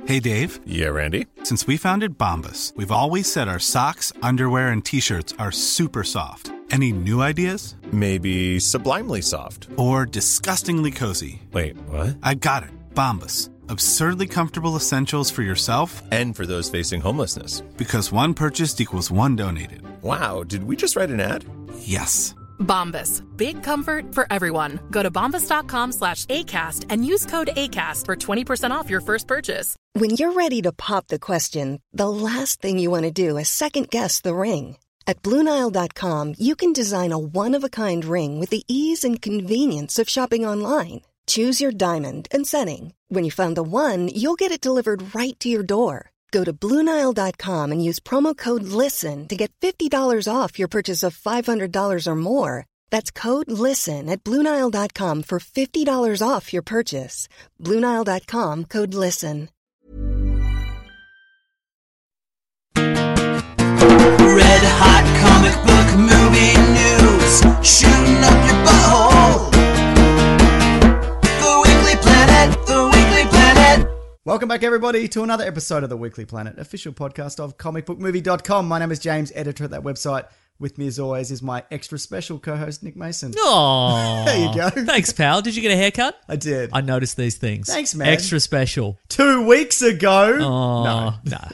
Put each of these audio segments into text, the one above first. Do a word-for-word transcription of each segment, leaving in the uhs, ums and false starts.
Hey, Dave. Yeah, Randy? Since we founded Bombas, we've always said our socks, underwear, and T-shirts are super soft. Any new ideas? Maybe sublimely soft. Or disgustingly cozy. Wait, what? I got it. Bombas. Absurdly comfortable essentials for yourself and for those facing homelessness. Because one purchased equals one donated. Wow, did we just write an ad? Yes. Bombas. Big comfort for everyone. Go to bombas.com slash ACAST and use code ACAST for twenty percent off your first purchase. When you're ready to pop the question, the last thing you want to do is second-guess the ring. At Blue Nile dot com, you can design a one-of-a-kind ring with the ease and convenience of shopping online. Choose your diamond and setting. When you find the one, you'll get it delivered right to your door. Go to Blue Nile dot com and use promo code LISTEN to get fifty dollars off your purchase of five hundred dollars or more. That's code LISTEN at Blue Nile dot com for fifty dollars off your purchase. Blue Nile dot com, code LISTEN. Red hot comic book movie news, shooting up your butthole. The Weekly Planet, The Weekly Planet. Welcome back, everybody, to another episode of The Weekly Planet, official podcast of comic book movie dot com. My name is James, editor at that website. With me, as always, is my extra special co-host, Nick Mason. Oh, there you go. Thanks, pal. Did you get a haircut? I did. I noticed these things. Thanks, man. Extra special. Two weeks ago. Oh, no.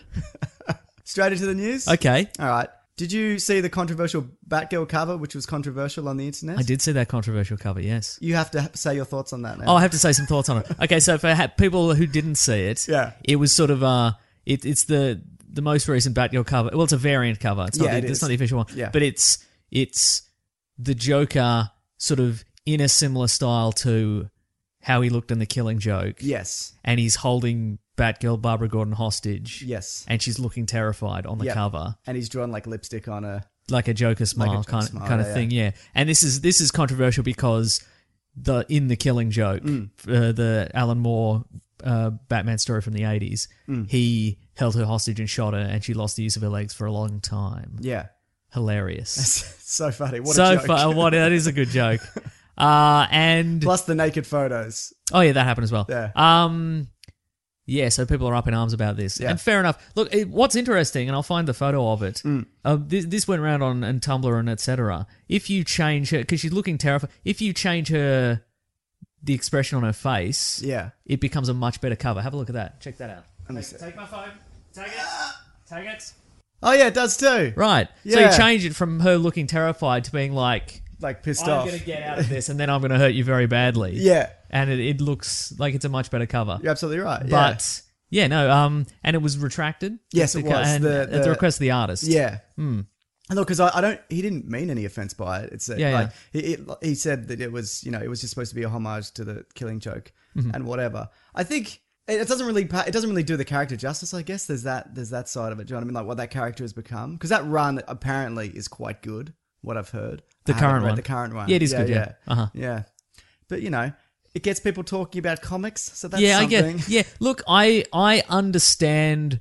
no. Straight into the news? Okay. All right. Did you see the controversial Batgirl cover, which was controversial on the internet? I did see that controversial cover, yes. You have to ha- say your thoughts on that now. Oh, I have to say some thoughts on it. Okay, so for ha- people who didn't see it, yeah. it was sort of, uh, it, it's the the most recent Batgirl cover. Well, it's a variant cover. It's not, yeah, the, it it's is. not the official one. Yeah. But it's it's the Joker sort of in a similar style to how he looked in The Killing Joke. Yes. And he's holding Batgirl Barbara Gordon hostage. Yes. And she's looking terrified on the yep. cover. And he's drawn like lipstick on her. Like a Joker smile, like a Joker kind, smile, kind of yeah, thing, yeah. yeah. And this is this is controversial because the in The Killing Joke, Mm. uh, the Alan Moore uh, Batman story from the eighties, Mm. he held her hostage and shot her, and she lost the use of her legs for a long time. Yeah. Hilarious. So funny. What so a joke. fu- what that is a good joke. Uh, and Plus the naked photos. oh yeah, that happened as well. Yeah. Um, yeah. So people are up in arms about this, Yeah. and fair enough. Look, it, what's interesting, and I'll find the photo of it. Mm. Uh, this, this went around on and Tumblr and et cetera. If you change her, because she's looking terrified. If you change her, the expression on her face, Yeah. it becomes a much better cover. Have a look at that. Check that out. Let me Take, see. take my phone. Take it. Take it. Oh, yeah, it does too. Right. So Yeah. you change it from her looking terrified to being like, Like pissed I'm off. going to get out of this, and then I'm going to hurt you very badly. Yeah. And it, it looks like it's a much better cover. You're absolutely right. Yeah. But yeah, no, um, and it was retracted. Yes, it The co- was. and The- at the- the request of the artist. Yeah. Hmm. Look, because I, I don't, he didn't mean any offense by it. It's a, Yeah, like He, it, he said that it was, you know, it was just supposed to be a homage to the Killing Joke Mhm. and whatever. I think it, it doesn't really, pa- it doesn't really do the character justice. I guess there's that, there's that side of it. Do you know what I mean? Like what that character has become, because that run apparently is quite good. What I've heard, The I haven't current read one. the current one, Yeah, it is good, yeah. Uh-huh. yeah. But you know, it gets people talking about comics, so that's yeah, something. I get. Yeah, look, I I understand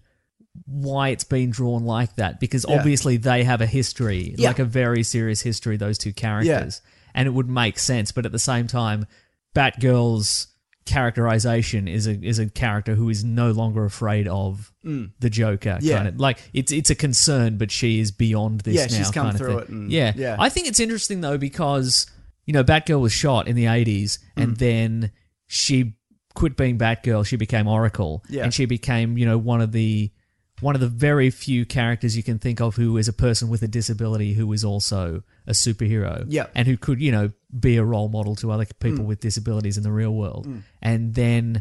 why it's been drawn like that because Yeah. obviously they have a history, Yeah. like a very serious history. Those two characters, and it would make sense. But at the same time, Batgirl's characterization is a is a character who is no longer afraid of Mm. the Joker. Yeah. Kind of like it's it's a concern, but she is beyond this Yeah, now. she's come kind through of it thing. and- yeah, yeah. I think it's interesting though because you know Batgirl was shot in the eighties, and Mm. then she quit being Batgirl. She became Oracle, Yeah. and she became you know one of the one of the very few characters you can think of who is a person with a disability who is also a superhero. Yeah. And who could, you know, be a role model to other people Mm. with disabilities in the real world. Mm. And then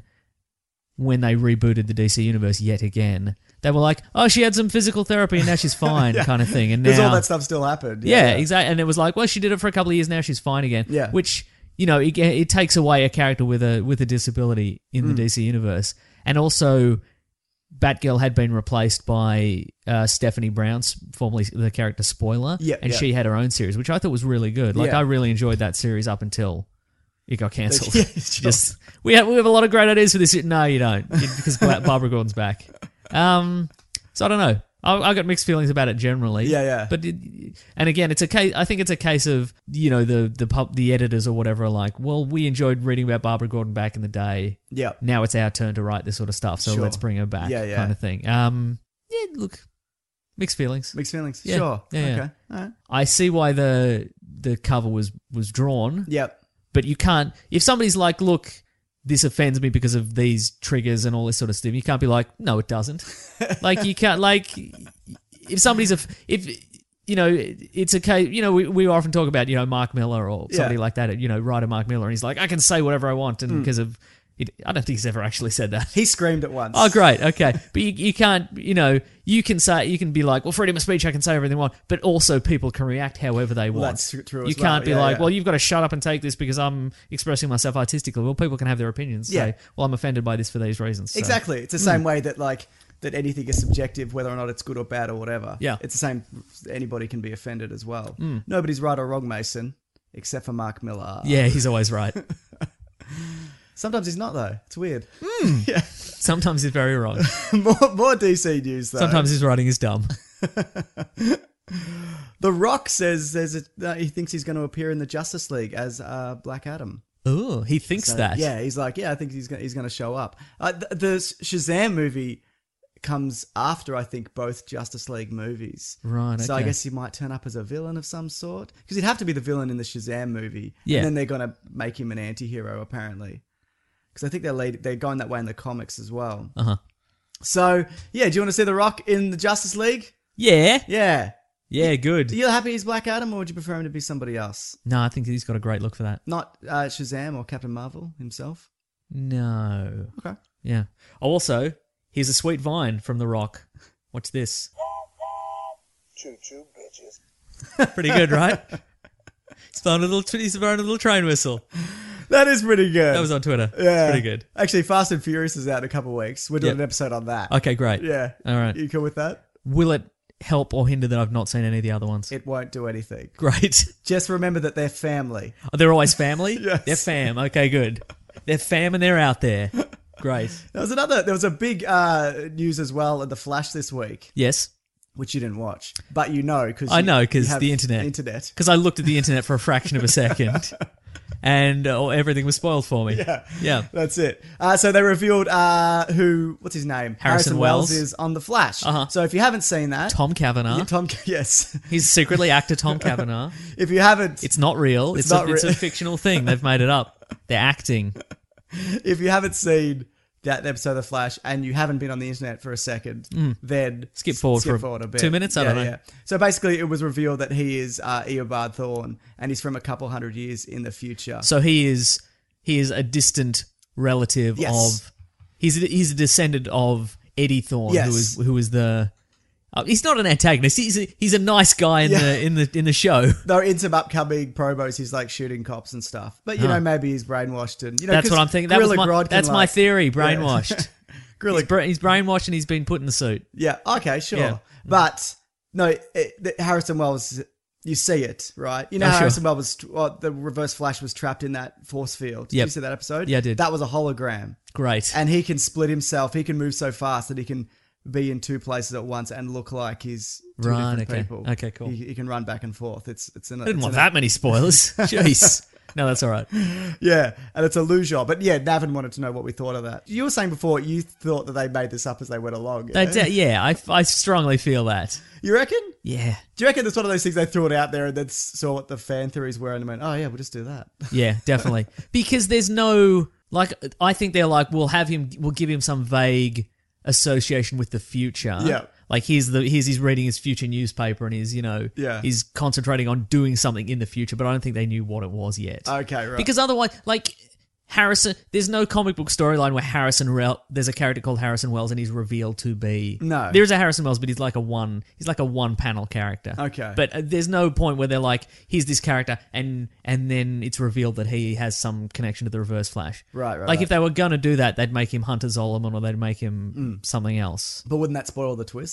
when they rebooted the D C universe yet again, they were like, oh, she had some physical therapy and now she's fine, Yeah. kind of thing. And Because now, all that stuff still happened. yeah, exactly. And it was like, well, she did it for a couple of years, now she's fine again. Yeah. Which, you know, it, it takes away a character with a with a disability in the Mm. D C universe. And also, Batgirl had been replaced by uh, Stephanie Brown, formerly the character Spoiler, Yeah, and yeah. she had her own series, which I thought was really good. Like, Yeah. I really enjoyed that series up until it got cancelled. Yeah, sure. Just we have we have a lot of great ideas for this. No, you don't, because Barbara Gordon's back. Um, so I don't know. I, I got mixed feelings about it generally. Yeah, yeah. But it, and again, it's a case. I think it's a case of you know the the pub, the editors or whatever are like, well, we enjoyed reading about Barbara Gordon back in the day. Yeah. Now it's our turn to write this sort of stuff, so Sure. let's bring her back. Yeah, yeah. Kind of thing. Um, yeah. Look, mixed feelings. Mixed feelings. Yeah. Sure. Yeah, yeah. Okay. All right. I see why the the cover was was drawn. Yep. But you can't. If somebody's like, look, this offends me because of these triggers and all this sort of stuff, you can't be like, no, it doesn't. Like you can't. Like if somebody's a if you know it's a case. You know we we often talk about you know Mark Miller or somebody Yeah. like that. You know writer Mark Miller, and he's like, I can say whatever I want, and Mm. because of. It, I don't think he's ever actually said that. He screamed it once. Oh, great. Okay. But you, you can't, you know, you can say, you can be like, well, freedom of speech, I can say everything I want, but also people can react however they Well, want. that's tr- true You as can't well. be Yeah, like, yeah. well, you've got to shut up and take this because I'm expressing myself artistically. Well, people can have their opinions. Yeah. Say, well, I'm offended by this for these reasons. So. Exactly. It's the same way that like that anything is subjective, whether or not it's good or bad or whatever. Yeah. It's the same. Anybody can be offended as well. Nobody's right or wrong, Mason, except for Mark Miller. Yeah, he's always right. Sometimes he's not though. It's weird. Yeah. Sometimes he's very wrong. more, more D C news though. Sometimes his writing is dumb. The Rock says there's a, uh, he thinks he's going to appear in the Justice League as uh, Black Adam. Oh, he thinks So, that. Yeah, he's like, yeah, I think he's gonna, he's going to show up. Uh, the, the Shazam movie comes after, I think, both Justice League movies. Right, So I okay. guess he might turn up as a villain of some sort. Because he'd have to be the villain in the Shazam movie. Yeah. And then they're going to make him an anti-hero, apparently. Because I think they're lead, they're going that way in the comics as well. Uh-huh. So, yeah, do you want to see The Rock in the Justice League? Yeah. Yeah. Yeah, good. Are you happy he's Black Adam, or would you prefer him to be somebody else? No, I think he's got a great look for that. Not uh, Shazam or Captain Marvel himself? No. Okay. Yeah. Also, here's a sweet vine from The Rock. Watch this. Choo choo, bitches. Pretty good, right? He's throwing a little, he's throwing a little train whistle. That is pretty good. That was on Twitter. Yeah. It's pretty good. Actually, Fast and Furious is out in a couple of weeks. We're doing Yep. an episode on that. Okay, great. Yeah. All right. You cool with that? Will it help or hinder that I've not seen any of the other ones? It won't do anything. Great. Just remember that they're family. Oh, they're always family? Yes. They're fam. Okay, good. They're fam and they're out there. Great. There was another. There was a big uh, news as well at the Flash this week, Yes. which you didn't watch, but you know because I know, 'cause the internet. Internet. Because I looked at the internet for a fraction of a second and uh, everything was spoiled for me. Yeah. Yeah. That's it. Uh, so they revealed uh, who, what's his name? Harrison Wells. is on The Flash. Uh-huh. So if you haven't seen that, Tom Cavanaugh. Yeah, Tom, yes. He's secretly actor Tom Cavanaugh. If you haven't, It's not real. It's, It's not a, it's re- a fictional thing. They've made it up. They're acting. if you haven't seen that episode of The Flash and you haven't been on the internet for a second, then Mm. Skip forward skip for forward a bit. two minutes? I yeah, don't know. Yeah. So basically, it was revealed that he is uh, Eobard Thawne, and he's from a couple hundred years in the future. So he is he is a distant relative Yes. of he's a, he's a descendant of Eddie Thawne, Yes. who is who is the uh, he's not an antagonist. He's a, he's a nice guy in Yeah. the in the in the show. Though in some upcoming promos, he's like shooting cops and stuff. But you Huh. know, maybe he's brainwashed and you know. That's 'cause what I'm thinking. That was Gorilla my, Grodd can, that's my like- theory. Yeah. Brainwashed. Gorilla he's, bra- he's brainwashed and he's been put in the suit. Yeah. Okay. Sure. Yeah. But no, it, the, Harrison Wells. You see it, right? You know, Oh, how sure. Harrison Wells was well, the Reverse Flash was trapped in that force field. Did Yep. you see that episode? Yeah, I did. That was a hologram, Great. and he can split himself. He can move so fast that he can be in two places at once and look like he's two Right, different okay. people. Okay, cool. He, he can run back and forth. It's it's an. I didn't it's want an- that many spoilers. Jeez. No, that's all right. Yeah, and it's illusion. But yeah, Navin wanted to know what we thought of that. You were saying before you thought that they made this up as they went along. They Yeah? de- yeah, I, I strongly feel that. You reckon? Yeah. Do you reckon it's one of those things they threw it out there and then saw what the fan theories were and went, oh yeah, we'll just do that. Yeah, definitely. Because there's no like I think they're like we'll have him we'll give him some vague association with the future. Yeah. Like here's the here's he's reading his future newspaper and he's, you know, Yeah. he's concentrating on doing something in the future, but I don't think they knew what it was yet. Okay, right. Because otherwise like Harrison, there's no comic book storyline where Harrison, Rel- there's a character called Harrison Wells and he's revealed to be. No. There is a Harrison Wells, but he's like a one, he's like a one panel character. Okay. But uh, there's no point where they're like, here's this character and and then it's revealed that he has some connection to the Reverse Flash. Right, right, Like right. if they were going to do that, they'd make him Hunter Zolomon or they'd make him Mm. something else. But wouldn't that spoil the twist?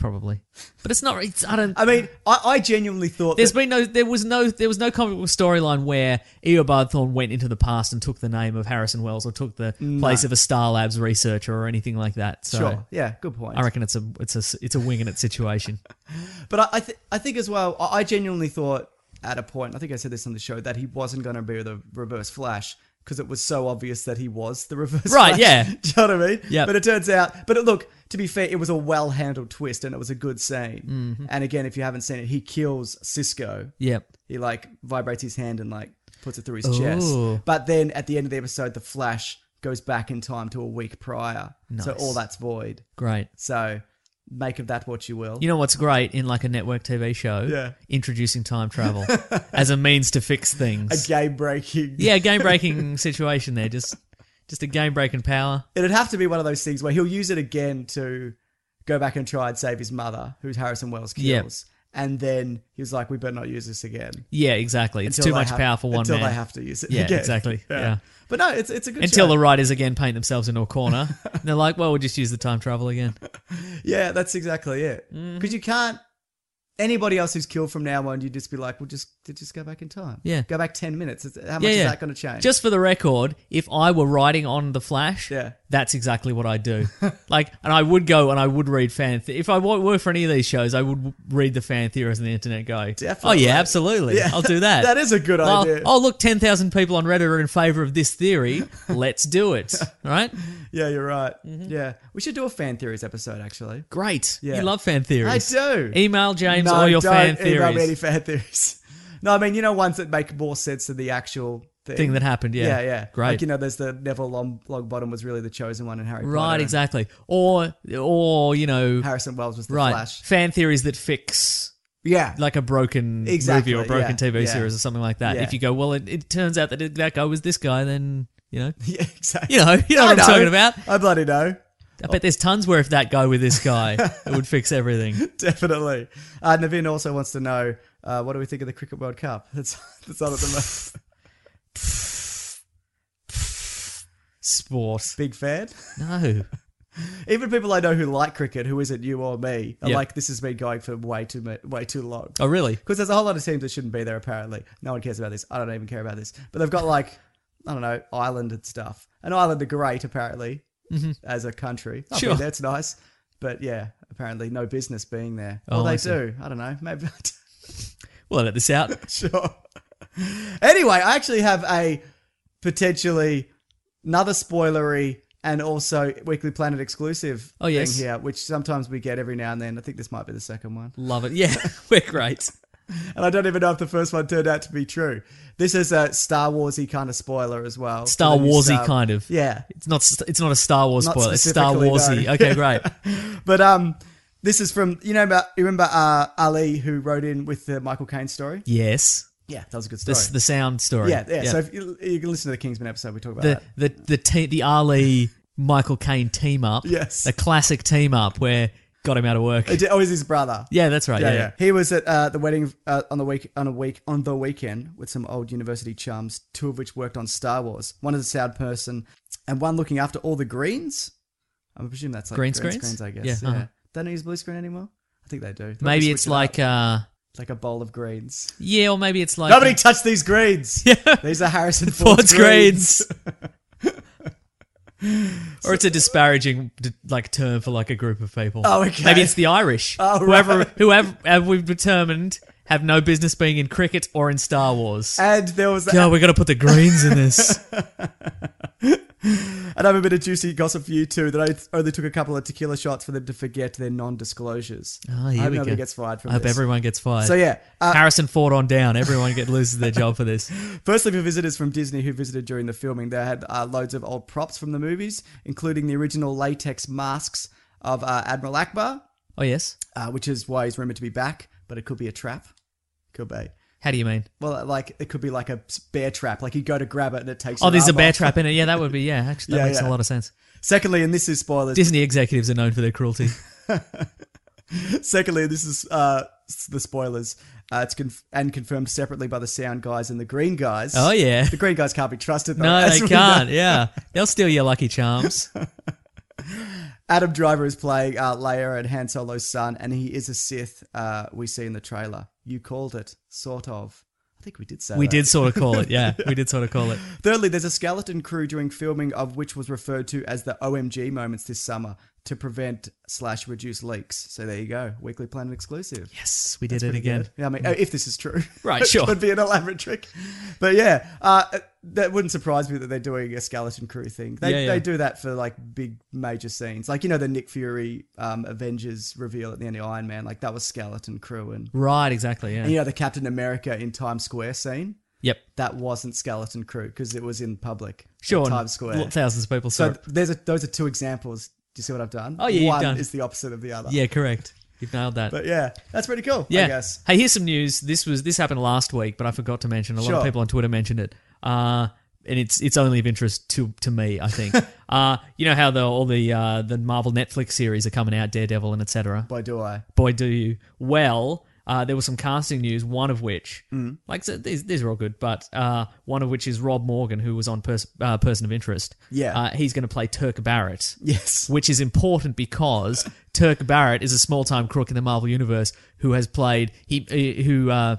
probably. But it's not. It's, I don't. I mean, I, I genuinely thought There's that, been no. There was no. There was no comic book storyline where Eobard Thawne went into the past and took the name of Harrison Wells or took the place of a Star Labs researcher or anything like that. So sure, yeah, good point. I reckon it's a. It's a. It's a winging it situation. But I I, th- I think as well, I, I genuinely thought at a point, I think I said this on the show, that he wasn't going to be the Reverse Flash because it was so obvious that he was the Reverse Right, Flash. yeah. Do you know what I mean? Yep. But it turns out, but it, look, to be fair, it was a well-handled twist and it was a good scene. Mm-hmm. And again, if you haven't seen it, he kills Cisco. Yep. He like vibrates his hand and like puts it through his Ooh. chest. But then at the end of the episode, the Flash goes back in time to a week prior. So Nice. all that's void. Great. So make of that what you will. You know what's great in like a network T V show? Yeah. Introducing time travel as a means to fix a things. game-breaking... Yeah, game breaking situation there. Just, just a game breaking power. It'd have to be one of those things where he'll use it again to go back and try and save his mother, who Harrison Wells kills. Yep. And then he was like, we better not use this again. Yeah, exactly. It's Until too they much have- power for one until man. they have to use it Yeah, again. exactly. Yeah. But no, it's it's a good Until show. the writers again paint themselves into a corner. And they're like, well, we'll just use the time travel again. Yeah, that's exactly it. Because Mm-hmm. you can't... Anybody else who's killed from now on, you'd just be like, well, just just go back in time. Yeah. Go back ten minutes. It's- How much Yeah, is yeah. that going to change? Just for the record, if I were writing on The Flash, Yeah. that's exactly what I'd do. Like, and I would go and I would read fan... Th- if I wa- were for any of these shows, I would w- read the fan theories on the internet go, Definitely. oh yeah, absolutely. Yeah, I'll do that. that is a good Well, idea. Oh, look, ten thousand people on Reddit are in favour of this theory. Let's do it. All right? Yeah, you're right. Mm-hmm. Yeah. We should do a fan theories episode, actually. Great. Yeah. You love fan theories. I do. Email James No, all your don't fan email theories. me any fan theories. No, I mean, you know, ones that make more sense than the actual thing. Thing that happened, yeah. Yeah, yeah. Great. Like, you know, there's the Neville Long, Longbottom was really the chosen one in Harry Potter. Right, and exactly. Or, or you know, Harrison Wells was the right, Flash. fan theories that fix Yeah. like a broken Exactly, movie or a broken yeah, T V yeah. series or something like that. Yeah. If you go, well, it, it turns out that it, that guy was this guy, then, you know, Yeah, exactly. you know, you know I what I'm talking about. I bloody know. I bet there's tons where if that guy with this guy, it would fix everything. Definitely. Uh, Navin also wants to know, uh, what do we think of the Cricket World Cup? That's, that's on at the moment. Sport. Big fan? No. Even people I know who like cricket, who isn't you or me, are Yep. like, this has been going for way too ma- way too long. Oh, really? Because there's a whole lot of teams that shouldn't be there, apparently. No one cares about this. I don't even care about this. But they've got, like, I don't know, Ireland and stuff. And Ireland are great, apparently, as a country. I've Sure. been there, it's nice. But yeah, apparently no business being there. Oh, Well, I they see. do. I don't know. Maybe. We'll edit this out. Sure. Anyway, I actually have a potentially another spoilery and also Weekly Planet exclusive Oh, yes. thing here, which sometimes we get every now and then. I think this might be the second one. Love it. Yeah, we're great. And I don't even know if the first one turned out to be true. This is a Star Warsy kind of spoiler as well. Star For the new Warsy Star- kind of. Yeah. It's not. It's not a Star Wars Not spoiler. It's Star specifically, Warsy. no. Okay, great. But um, this is from, you know, about, you remember uh, Ali who wrote in with the Michael Caine story? Yes. Yeah, that was a good The, story. the sound story. yeah, yeah, So if you, you can listen to the Kingsman episode, we talk about the that. the the te- the Ali Michael Caine team up. Yes. The classic team up where got him out of work. It did- Oh, he's his brother. Yeah, that's right. Yeah, yeah. He was at uh, the wedding uh, on the week on a week on the weekend with some old university chums, two of which worked on Star Wars. One is a sound person, and one looking after all the greens. I presume that's like Green screens? I guess. Yeah, Yeah. uh-huh. Don't they use blue screen anymore? I think they do. They might Maybe be it's switching it like up. uh like a bowl of greens. yeah, or maybe it's like Nobody touch these greens. Yeah. These are Harrison Ford's Ford's greens. or it's a disparaging d- like term for like a group of people. Oh, okay. Maybe it's the Irish. Oh, whoever right. whoever have we've determined have no business being in cricket or in Star Wars. And there was God, we got to put the greens in this. And I have a bit of juicy gossip for you too, that I only took a couple of tequila shots for them to forget their non-disclosures. Oh, I here hope we nobody go. gets fired from I hope this. everyone gets fired. So yeah, uh, Harrison Ford on down. Everyone get loses their job for this. firstly for visitors from Disney who visited during the filming, they had uh, loads of old props from the movies, including the original latex masks of uh, Admiral Akbar, Oh yes. uh, which is why he's rumored to be back, but it could be a trap. Could be. How do you mean? Well, like, it could be like a bear trap. Like, you go to grab it and it takes Oh, your there's a arm bear off. trap in it. Yeah, that would be. Yeah, actually, that Yeah, makes yeah. a lot of sense. Secondly, and this is spoilers. Disney executives are known for their cruelty. Secondly, this is uh, the spoilers. Uh, it's conf- and confirmed separately by the sound guys and the green guys. Oh yeah. The green guys can't be trusted, though. No, as they we can't. know. Yeah, they'll steal your Lucky Charms. Adam Driver is playing uh, Leia and Han Solo's son, and he is a Sith. Uh, we see in the trailer. You called it, sort of. I think we did say We that. did sort of call it, yeah. We did sort of call it. Thirdly, there's a skeleton crew during filming of which was referred to as the O M G moments this summer to prevent slash reduce leaks. So there you go. Weekly Planet exclusive. Yes, we did That's it pretty again. good. Yeah, I mean, if this is true. Right, It sure. could be an elaborate trick. But yeah, uh, that wouldn't surprise me that they're doing a skeleton crew thing. They, Yeah, yeah. they do that for like big major scenes. Like, you know, the Nick Fury um, Avengers reveal at the end of Iron Man. Like, that was skeleton crew. And, Right, exactly, yeah. and you know, the Captain America in Times Square scene. Yep. That wasn't skeleton crew because it was in public. Sure. At and Times Square. Thousands of people saw So it. there's a, those are two examples. Do you see what I've done? Oh, yeah, you've One done. is the opposite of the other. Yeah, correct. You've nailed that. But yeah, that's pretty cool, yeah. I guess. Hey, here's some news. This was this happened last week, but I forgot to mention. A lot Sure. of people on Twitter mentioned it. Uh, and it's it's only of interest to to me, I think. uh, you know how the all the uh, the Marvel Netflix series are coming out, Daredevil and et cetera. Boy, do I. Boy, do you. Well, uh, there was some casting news, one of which, Mm. like, so these, these are all good, but uh, one of which is Rob Morgan, who was on pers- uh, Person of Interest. Yeah. Uh, he's going to play Turk Barrett. Yes. Which is important because Turk Barrett is a small-time crook in the Marvel Universe who has played, he uh, who uh,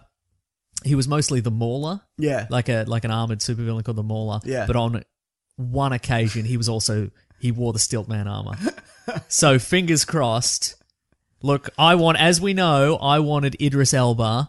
he was mostly the Mauler. Yeah. Like a like an armored supervillain called the Mauler. Yeah. But on one occasion, he was also, he wore the Stiltman armor. So fingers crossed. Look, I want, as we know, I wanted Idris Elba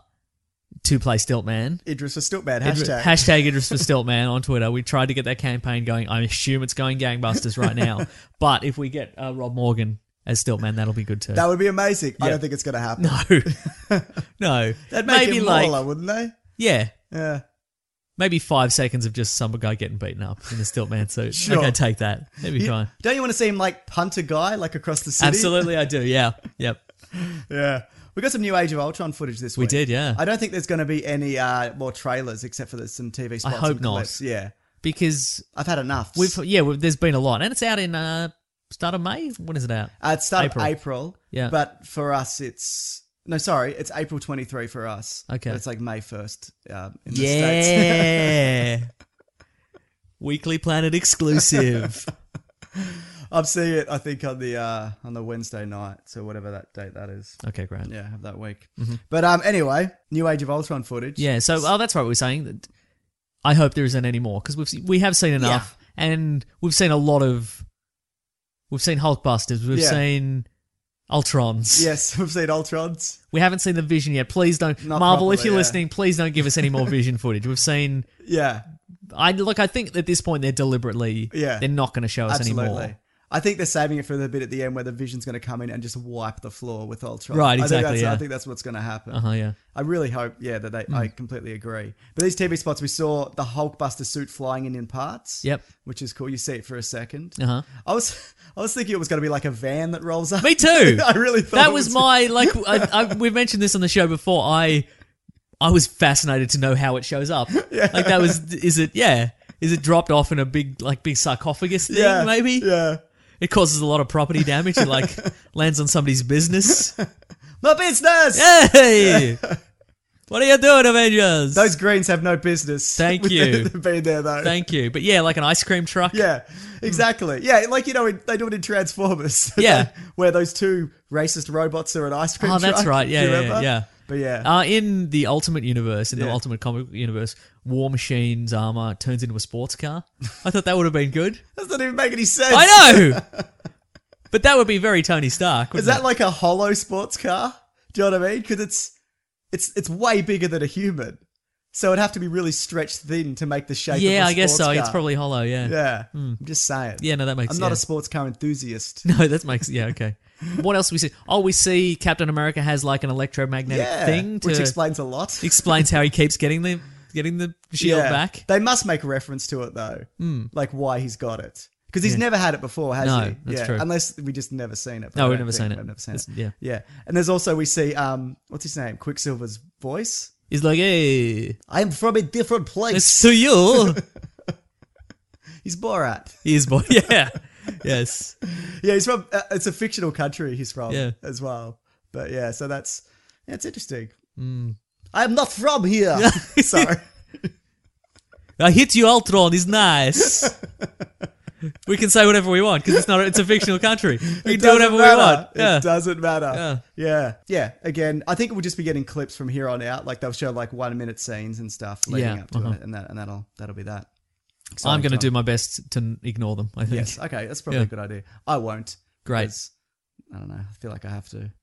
to play Stiltman. Idris for Stiltman, Idris- hashtag. hashtag Idris for Stiltman on Twitter. We tried to get that campaign going. I assume it's going gangbusters right now. But if we get uh, Rob Morgan as Stiltman, that'll be good too. That would be amazing. I Yeah. don't think it's going to happen. no. no. They'd make Maybe it like, Mauler, wouldn't they? yeah. Yeah. Maybe five seconds of just some guy getting beaten up in a Stiltman suit. Sure. Okay, take that. That'd be You- fine. Don't you want to see him like punt a guy like across the city? Absolutely, I do. Yeah. Yep. Yeah. We got some new Age of Ultron footage this We week. did, yeah. I don't think there's going to be any uh, more trailers except for there's some T V spots. hope and not. clips. Yeah. Because I've had enough. we've yeah, we've, there's been a lot, and it's out in uh, start of May. When is it out? Uh, it's start April. of April. Yeah. But for us, it's... No, sorry. It's April twenty-third for us. Okay. But it's like May first uh, in the States. Yeah. Weekly Planet exclusive. I'm seeing it, I think, on the uh, on the Wednesday night. So whatever that date that is. Okay, great. Yeah, have that week. But um, anyway, new Age of Ultron footage. Yeah. So, oh, that's right. We were saying that. I hope there isn't any more because we've se- we have seen enough, and we've seen a lot of. We've seen Hulkbusters. We've Yeah. seen Ultrons. Yes, we've seen Ultrons. We haven't seen the Vision yet. Please don't, Not Marvel. if properly, you're yeah. listening, please don't give us any more Vision footage. We've seen. Yeah, I look. I think at this point they're deliberately. Yeah. They're not going to show us absolutely. anymore. I think they're saving it for the bit at the end where the Vision's going to come in and just wipe the floor with Ultron. Right, I think exactly, that's, yeah. I think that's what's going to happen. Uh huh. Yeah. I really hope, yeah, that they. I completely agree. But these T V spots, we saw the Hulkbuster suit flying in in parts. Yep. Which is cool. You see it for a second. Uh huh. I was, I was thinking it was going to be like a van that rolls up. Me too. I really thought that it was my like. I, I, we've mentioned this on the show before. I I was fascinated to know how it shows up. Yeah. Like that was. Is it? Yeah. Is it dropped off in a big like big sarcophagus thing? Yeah, Maybe. Yeah. It causes a lot of property damage. It like lands on somebody's business. My business. Hey. What are you doing, Avengers? Those greens have no business. Thank with you. them being there though. Thank you. But yeah, like an ice cream truck. Yeah, exactly. Yeah, like, you know, they do it in Transformers. Yeah. Where those two racist robots are an ice cream Oh, truck. that's right. Do Yeah, you yeah, remember? yeah. But yeah. Uh, in the Ultimate Universe, in the Yeah. Ultimate Comic Universe, War Machine's armor turns into a sports car. I thought that would have been good. That doesn't even make any sense. I know! But that would be very Tony Stark. Is wouldn't that it? like a hollow sports car? Do you know what I mean? Because it's, it's, it's way bigger than a human. So it'd have to be really stretched thin to make the shape of a Yeah, I guess sports so. car. It's probably hollow, yeah. Yeah. I'm just saying. Yeah, no, that makes I'm sense. not a sports car enthusiast. No, that makes... Yeah, okay. What else we see? Oh, we see Captain America has like an electromagnetic Yeah. thing to... Which explains a lot. explains how he keeps getting the getting the shield Yeah. back. They must make a reference to it though, mm. like why he's got it, because he's Yeah. never had it before, has No, he? that's yeah, true. unless we just never seen it. but No, I we've don't never think seen it. We've never seen It's- it. yeah. yeah. And there's also we see um, what's his name? Quicksilver's voice. He's like, hey, I'm from a different place. it's to you. He's Borat. He is boy. Yeah. Yes. Yeah, he's from. Uh, it's a fictional country he's from. Yeah. as well. But yeah, so that's yeah, it's interesting. Mm. I'm not from here. Sorry. I hit you, Ultron. He's nice. We can say whatever we want because it's not. It's a fictional country. We It can do doesn't whatever matter. we want. Yeah. It doesn't matter. Yeah. yeah. Yeah. Again, I think we'll just be getting clips from here on out. Like they'll show like one minute scenes and stuff leading Yeah, up to uh-huh. it, and that and that'll that'll be that. I'm Exciting going to do time. my best to n- ignore them. I think. Yes. Okay. That's probably Yeah. a good idea. I won't. Great. 'cause, I don't know. I feel like I have to.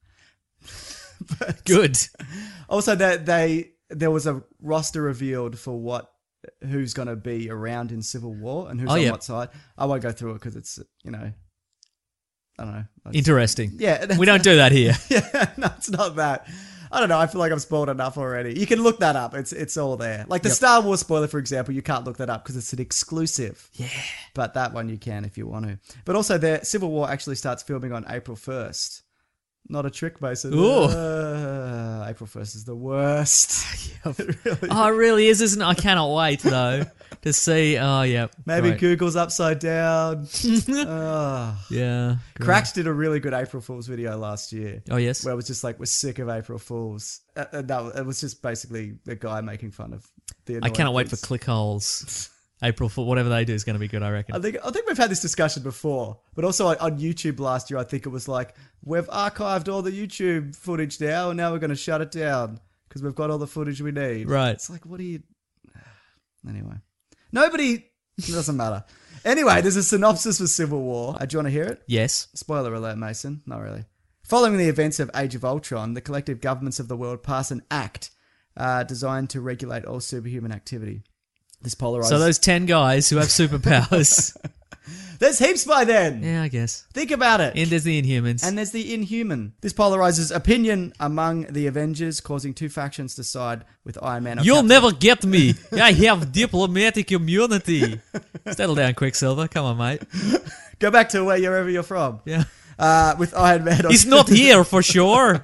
Good. Also, that they there was a roster revealed for what who's going to be around in Civil War and who's Oh, on yeah. what side. I won't go through it because it's you know, I don't know. It's- Interesting. Yeah, We don't do that here. yeah, no, it's not that. I don't know. I feel like I've spoiled enough already. You can look that up. It's it's all there. Like the Yep. Star Wars spoiler, for example, you can't look that up because it's an exclusive. Yeah. But that one you can if you want to. But also, the Civil War actually starts filming on April first. Not a trick, Mason. Ooh. Uh, April first is the worst. It really Oh, it really is, isn't it? I cannot wait though to see. Oh, yeah. Maybe Great. Google's upside down. oh. Yeah. great. Cracks did a really good April Fool's video last year. Oh, yes. Where it was just like, we're sick of April Fools. Uh, uh, no, it was just basically a guy making fun of the I annoying cannot wait for things. clickholes. April Fool, whatever they do is going to be good, I reckon. I think I think we've had this discussion before, but also on, on YouTube last year, I think it was like, we've archived all the YouTube footage now, and now we're going to shut it down because we've got all the footage we need. Right. It's like, what do you... Anyway. Nobody... It doesn't matter. Anyway, there's a synopsis for Civil War. Uh, do you want to hear it? Yes. Spoiler alert, Mason. Not really. Following the events of Age of Ultron, the collective governments of the world pass an act uh, designed to regulate all superhuman activity. This polarizes... So those ten guys who have superpowers. There's heaps by then! Yeah, I guess. Think about it! And there's the Inhumans. And there's the Inhuman. This polarizes opinion among the Avengers, causing two factions to side with Iron Man. or You'll Captain- never get me. I have diplomatic immunity. Settle down, Quicksilver. Come on, mate. Go back to where wherever you're from. Yeah. Uh, with Iron Man. or- He's not here for sure.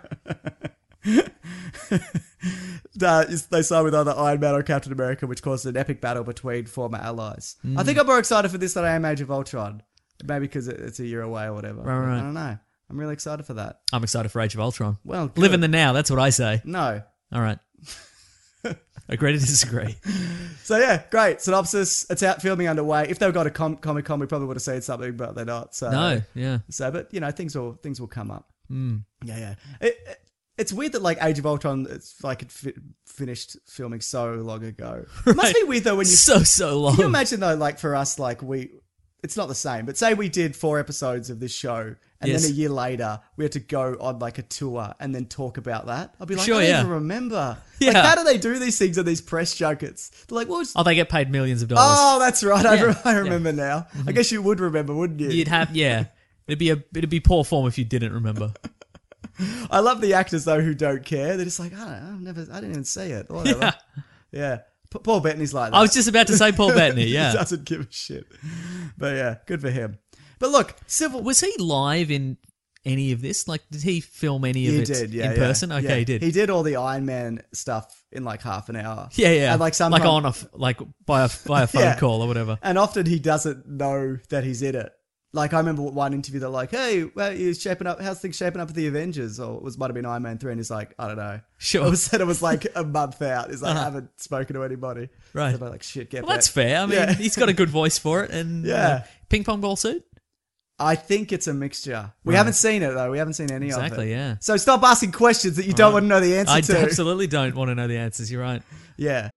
uh, they side with either Iron Man or Captain America, which caused an epic battle between former allies. Mm. I think I'm more excited for this than I am Age of Ultron. Maybe because it- it's a year away or whatever. Right, right. I don't know. I'm really excited for that. I'm excited for Age of Ultron. Well, good. Live in the now. That's what I say. No. All right. Agree to disagree. So yeah, great. Synopsis. It's out, filming underway. If they've got a com- Comic Con, we probably would have seen something, but they're not. So No, yeah. So, but you know, things will things will come up. Mm. Yeah, yeah. It, it, it's weird that like Age of Ultron, it's like it fi- finished filming so long ago. It must be weird though when you. So, so long. Can you imagine though, like for us, like we, it's not the same. But say we did four episodes of this show, and Yes. then a year later we had to go on like a tour and then talk about that. I'd be like, Sure, I don't yeah. even remember. Yeah. Like, how do they do these things on these press junkets? They're like, what was? Oh, they get paid millions of dollars. Oh, that's right. I, Yeah. re- I remember now. I guess you would remember, wouldn't you? You'd have, yeah. It'd be a, it'd be poor form if you didn't remember. I love the actors though who don't care. They're just like, I don't know, I've never, I didn't even see it. Or whatever. Yeah. Yeah. P- Paul Bettany's like that. I was just about to say Paul Bettany, he yeah. doesn't give a shit. But yeah, good for him. But look, Civil. Was he live in any of this? Like, did he film any of He it did, yeah, in yeah. person? Okay, Yeah. he did. He did all the Iron Man stuff in like half an hour. Yeah, yeah. And like some like on a, f- like by a, by a phone Yeah. call or whatever. And often he doesn't know that he's in it. Like I remember one interview, they're like, "Hey, well, you shaping up? How's things shaping up with the Avengers?" Or it was might have been Iron Man three, and he's like, "I don't know." Sure. It was said it was like a month out. He's like, Uh-huh. "I haven't spoken to anybody." Right. So they're like, "Shit, get Well, that's back." fair. I mean, Yeah. he's got a good voice for it. And Yeah. uh, ping pong ball suit? I think it's a mixture. We Right. haven't seen it though. We haven't seen any of it. Exactly, yeah. So stop asking questions that you don't Right. want to know the answer I to. absolutely don't want to know the answers. You're right. Yeah.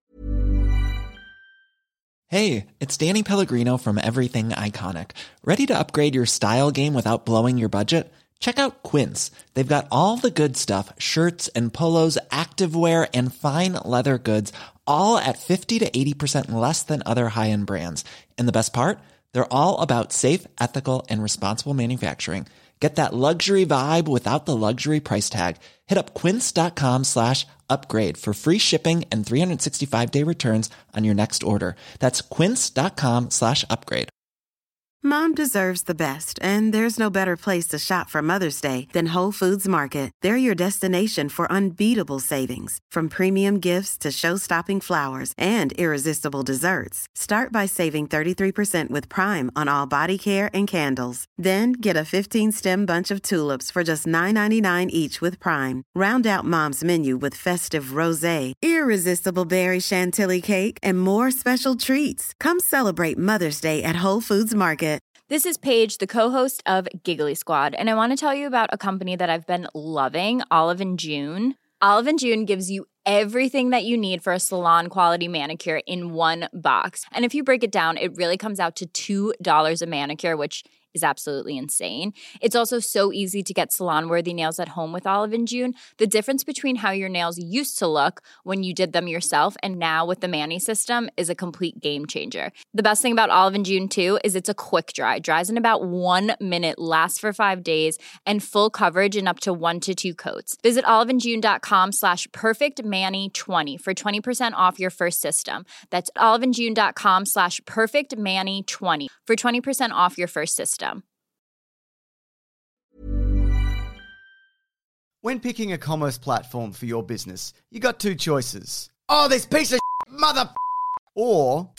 Hey, it's Danny Pellegrino from Everything Iconic. Ready to upgrade your style game without blowing your budget? Check out Quince. They've got all the good stuff, shirts and polos, activewear, and fine leather goods, all at fifty to eighty percent less than other high-end brands. And the best part? They're all about safe, ethical, and responsible manufacturing. Get that luxury vibe without the luxury price tag. Hit up quince.com slash upgrade for free shipping and three sixty-five day returns on your next order. That's quince.com slash upgrade. Mom deserves the best, and there's no better place to shop for Mother's Day than Whole Foods Market. They're your destination for unbeatable savings, from premium gifts to show-stopping flowers and irresistible desserts. Start by saving thirty-three percent with Prime on all body care and candles. Then get a fifteen-stem bunch of tulips for just nine ninety-nine each with Prime. Round out Mom's menu with festive rosé, irresistible berry chantilly cake, and more special treats. Come celebrate Mother's Day at Whole Foods Market. This is Paige, the co-host of Giggly Squad, and I want to tell you about a company that I've been loving, Olive and June. Olive and June gives you everything that you need for a salon-quality manicure in one box. And if you break it down, it really comes out to two dollars a manicure, which is absolutely insane. It's also so easy to get salon-worthy nails at home with Olive and June. The difference between how your nails used to look when you did them yourself and now with the Mani system is a complete game changer. The best thing about Olive and June, too, is it's a quick dry. Dries in about one minute, lasts for five days, and full coverage in up to one to two coats. Visit oliveandjune.com slash perfectmani20 for twenty percent off your first system. That's oliveandjune.com slash perfectmani20 for twenty percent off your first system. When picking a commerce platform for your business, you got two choices. Oh, this piece of shit, mother f- or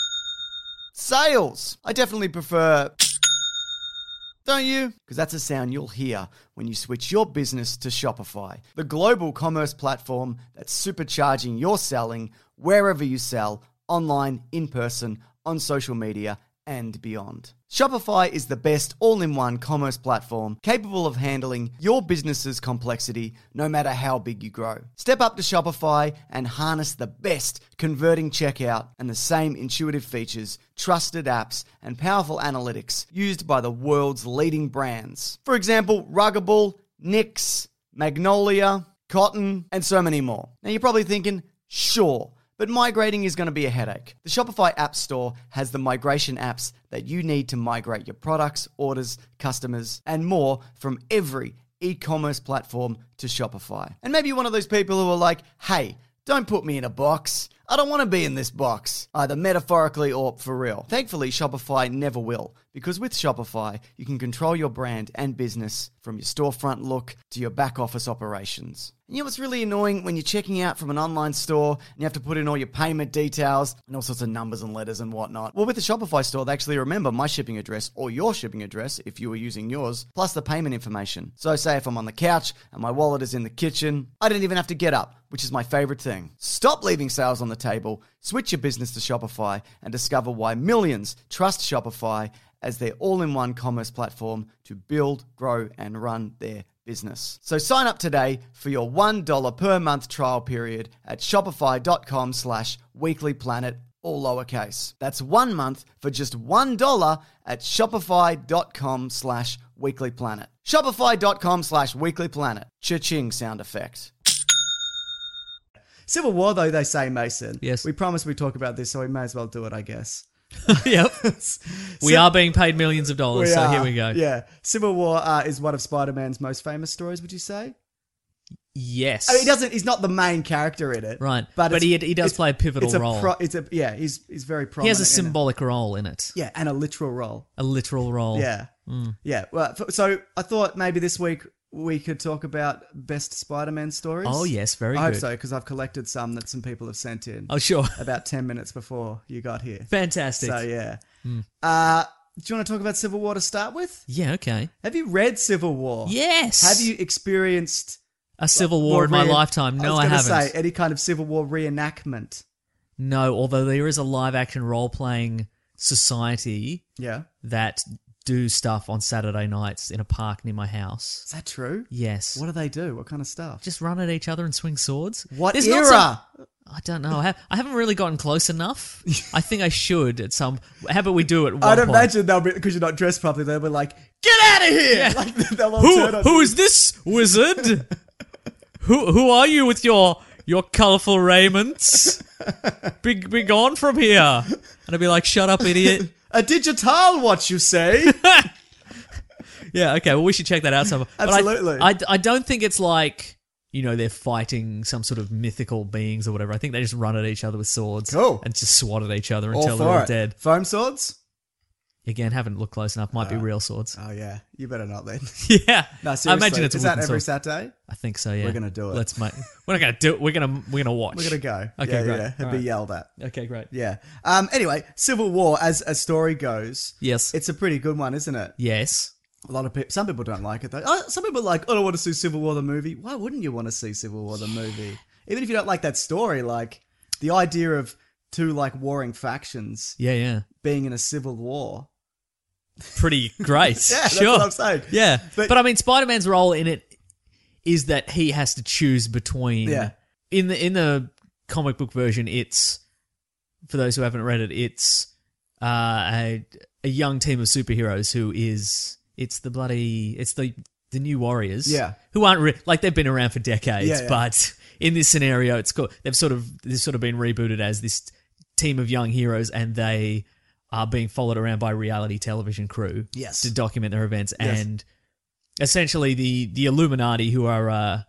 sales. I definitely prefer, don't you? Because that's a sound you'll hear when you switch your business to Shopify, the global commerce platform that's supercharging your selling wherever you sell, online, in person, on social media, and beyond. Shopify is the best all-in-one commerce platform capable of handling your business's complexity no matter how big you grow. Step up to Shopify and harness the best converting checkout and the same intuitive features, trusted apps, and powerful analytics used by the world's leading brands. For example, Ruggable, Nix, Magnolia, Cotton, and so many more. Now you're probably thinking, sure, but migrating is going to be a headache. The Shopify App Store has the migration apps that you need to migrate your products, orders, customers, and more from every e-commerce platform to Shopify. And maybe you're one of those people who are like, hey, don't put me in a box. I don't want to be in this box, either metaphorically or for real. Thankfully, Shopify never will, because with Shopify, you can control your brand and business from your storefront look to your back office operations. And you know what's really annoying? When you're checking out from an online store and you have to put in all your payment details and all sorts of numbers and letters and whatnot. Well, with the Shopify store, they actually remember my shipping address or your shipping address if you were using yours, plus the payment information. So say if I'm on the couch and my wallet is in the kitchen, I don't even have to get up, which is my favorite thing. Stop leaving sales on the table, switch your business to Shopify, and discover why millions trust Shopify as their all-in-one commerce platform to build, grow, and run their business. So sign up today for your one dollar per month trial period at shopify.com slash weeklyplanet, all lowercase. That's one month for just one dollar at shopify.com slash weeklyplanet. Shopify.com slash weeklyplanet. Cha-ching sound effect. Civil War, though, they say, Mason. Yes. We promised we'd talk about this, so we may as well do it, I guess. Yep. We are being paid millions of dollars, so are, here we go. Yeah. Civil War uh, is one of Spider-Man's most famous stories, would you say? Yes. I mean, he doesn't. He's not the main character in it, Right. But, But it's- he- he does it's- play a pivotal it's a role. Pro, it's a yeah. He's he's very He prominent. has a in it. symbolic role in it. Yeah, and a literal role. A literal role. Yeah, Mm. yeah. Well, f- so I thought maybe this week we could talk about best Spider-Man stories. Oh, yes, very I hope good. so, because I've collected some that some people have sent in. Oh, sure. About ten minutes before you got here. Fantastic. So yeah. Mm. Uh, do you want to talk about Civil War to start with? Yeah, okay. Have you read Civil War? Yes. Have you experienced A Civil War in my rea- lifetime? No, I, I, was gonna haven't. say any kind of Civil War reenactment. No, although there is a live-action role-playing society Yeah. that do stuff on Saturday nights in a park near my house. Is that true? Yes. What do they do? What kind of stuff? Just run at each other and swing swords? What There's not era? some- I don't know. I, have, I haven't really gotten close enough. I think I should at some... How about we do it at one I'd point? imagine they'll be, because you're not dressed properly, they'll be like, get out of here! Yeah. Like, they'll all Who, turn on who you. is this wizard? who who are you with your your colourful raiments? be, be gone from here. And I'd be like, shut up, idiot. A digital, what you say? Yeah, okay, well, we should check that out sometime. But I- Absolutely. I, I don't think it's like, you know, they're fighting some sort of mythical beings or whatever. I think they just run at each other with swords. Cool. And just swat at each other All until they're for all it. dead. Foam swords? Again, haven't looked close enough. Might be real swords. Oh, yeah. You better not then. Yeah. No, I seriously. imagine it's a Is that wooden every sword. Saturday? I think so, yeah. We're gonna do it. Let's make... We're not going to do it. We're going to we're gonna watch. We're going to go. Okay, yeah, great. Yeah, and All be right. yelled at. Okay, great. Yeah. Um. Anyway, Civil War, as a story goes, Yes. it's a pretty good one, isn't it? Yes. A lot of people, some people don't like it though. Oh, some people are like, oh, I don't want to see Civil War the movie. Why wouldn't you want to see Civil War the movie? Even if you don't like that story, like the idea of two like warring factions Yeah, yeah. being in a civil war. pretty great. Yeah, sure. that's what I'm saying. Yeah. But- But, I mean, Spider-Man's role in it is that he has to choose between... Yeah. In the in the comic book version, it's... For those who haven't read it, it's uh, a, a young team of superheroes who is... It's the bloody... It's the the New Warriors. Yeah. Who aren't... Re- like, they've been around for decades, Yeah, yeah. but in this scenario, it's called... They've sort of... They've sort of been rebooted as this team of young heroes, and they are being followed around by a reality television crew. Yes. To document their events. Yes. And essentially, the, the Illuminati, who are... Uh,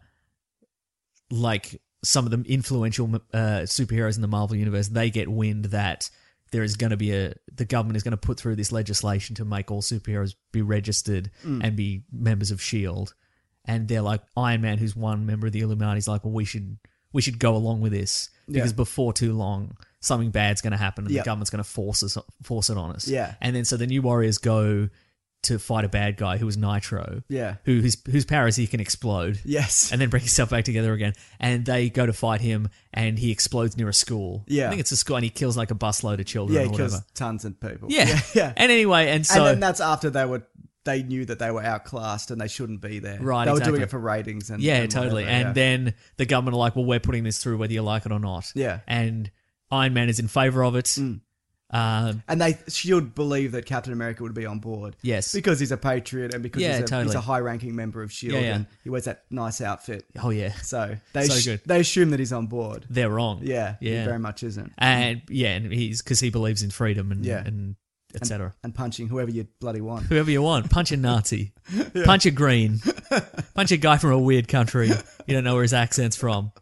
like... some of the influential uh, superheroes in the Marvel Universe, they get wind that there is going to be a... The government is going to put through this legislation to make all superheroes be registered Mm. and be members of S H I E L D. And they're like, Iron Man, who's one member of the Illuminati, is like, well, we should we should go along with this. Because Yeah. before too long, something bad's going to happen and Yep. the government's going to force us force it on us. Yeah. And then so the New Warriors go to fight a bad guy who is Nitro. Yeah. Who whose, whose power is he can explode. Yes. And then bring himself back together again. And they go to fight him, and he explodes near a school. Yeah. I think it's a school, and he kills like a busload of children Yeah, or he whatever. kills tons of people. Yeah. yeah, yeah. And anyway, and so... and then that's after they were they knew that they were outclassed and they shouldn't be there. Right, They were exactly. doing it for ratings and yeah, and totally. whatever, And yeah. then the government are like, well, we're putting this through whether you like it or not. Yeah. And Iron Man is in favour of it. Mm. Um, And they should believe that Captain America would be on board. Yes. Because he's a patriot and because Yeah, he's, a, totally. he's a high-ranking member of S H I E L D Yeah, yeah. and he wears that nice outfit. oh, yeah. So they So sh- good. they assume that he's on board. They're wrong. Yeah, Yeah. he very much isn't. And, yeah, and he's... Because he believes in freedom and... Yeah. and et cetera. And punching whoever you bloody want. Whoever you want. Punch a Nazi. Punch a green. Punch a guy from a weird country. You don't know where his accent's from.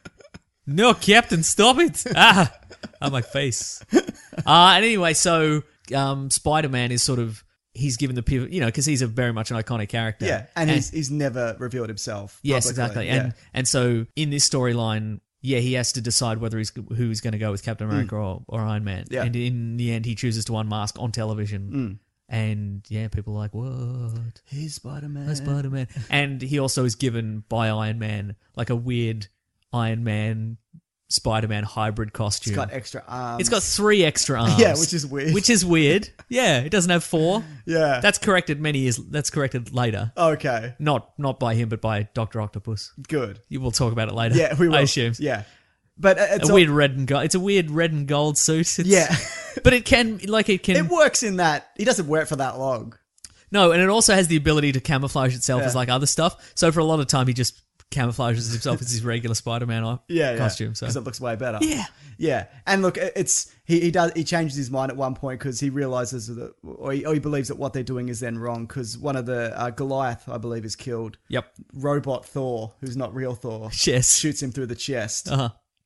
No, Captain, stop it. Ah, on my face. Uh, and anyway, so um, Spider-Man is sort of... He's given the pivot, you know, because he's a very much an iconic character. Yeah, and, he's he's never revealed himself. Yes, publicly. exactly. Yeah. And and so in this storyline, yeah, he has to decide whether he's who he's going to go with, Captain America or, or Iron Man. Yeah. And in the end, he chooses to unmask on television. Mm. And yeah, people are like, what? He's Spider-Man. Oh, Spider-Man. And he also is given by Iron Man like a weird Iron Man Spider-Man hybrid costume. It's got extra arms. It's got three extra arms. Yeah, which is weird. Which is weird. Yeah, it doesn't have four. Yeah. That's corrected many years. That's corrected later. Okay. Not not by him, but by Doctor Octopus. Good. You will talk about it later. Yeah, we will. I assume. Yeah. But uh, it's a all- weird red and gold. It's a weird red and gold suit. It's, Yeah. but it can like it can. It works in that he doesn't wear it for that long. No, and it also has the ability to camouflage itself Yeah. as like other stuff. So for a lot of time, he just camouflages himself as his regular Spider-Man o- Yeah, costume. So because it looks way better. Yeah. yeah. And look, it's he, he does he changes his mind at one point because he realizes that, or he, or he believes that what they're doing is then wrong because one of the uh, Goliath, I believe, is killed. Yep. Robot Thor, who's not real Thor, Yes. shoots him through the chest, Uh huh.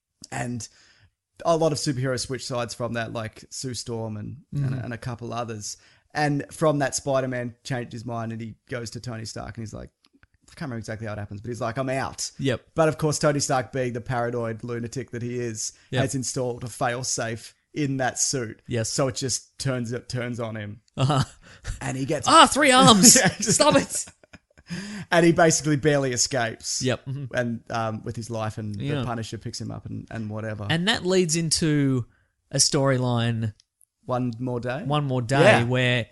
and a lot of superheroes switch sides from that, like Sue Storm and Mm-hmm. and, and a couple others. And from that, Spider-Man changed his mind and he goes to Tony Stark and he's like, I can't remember exactly how it happens, but he's like, I'm out. Yep. But of course, Tony Stark, being the paranoid lunatic that he is, Yep. has installed a failsafe in that suit. Yes. So it just turns it turns on him, Uh huh. and he gets Ah, three arms. Yeah, just- Stop it. and he basically barely escapes. Yep. Mhm. And um, with his life, and Yeah. the Punisher picks him up and, and whatever. And that leads into a storyline. one more day. One more day Yeah. where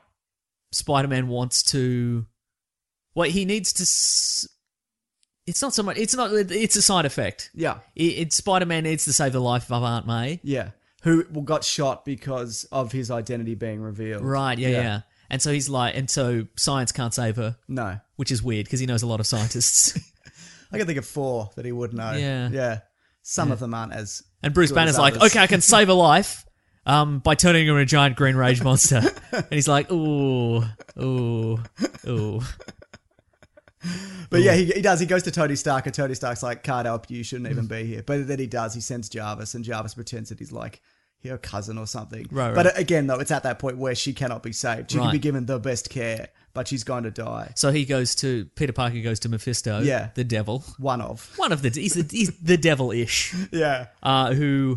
Spider-Man wants to. Well, he needs to. S- it's not so much. It's not. It's a side effect. Yeah. It, it Spider-Man needs to save the life of Aunt May. Yeah. Who got shot because of his identity being revealed. Right. Yeah, yeah. And so he's like, and so science can't save her, No. which is weird because he knows a lot of scientists. I can think of four that he would know. Yeah. Yeah. Some of them aren't as. And Bruce good Banner's as like, others. okay, I can save a life um, by turning him into a giant green rage monster. And he's like, ooh, ooh, ooh. But yeah, he, he does. He goes to Tony Stark, and Tony Stark's like, can't help you, shouldn't even be here. But then he does. He sends Jarvis, and Jarvis pretends that he's like her cousin or something. Right, But right. again, though, it's at that point where she cannot be saved. She Right. can be given the best care, but she's going to die. So he goes to, Peter Parker goes to Mephisto, Yeah. the devil. One of. One of the, he's the, he's the devil-ish, Yeah. uh, who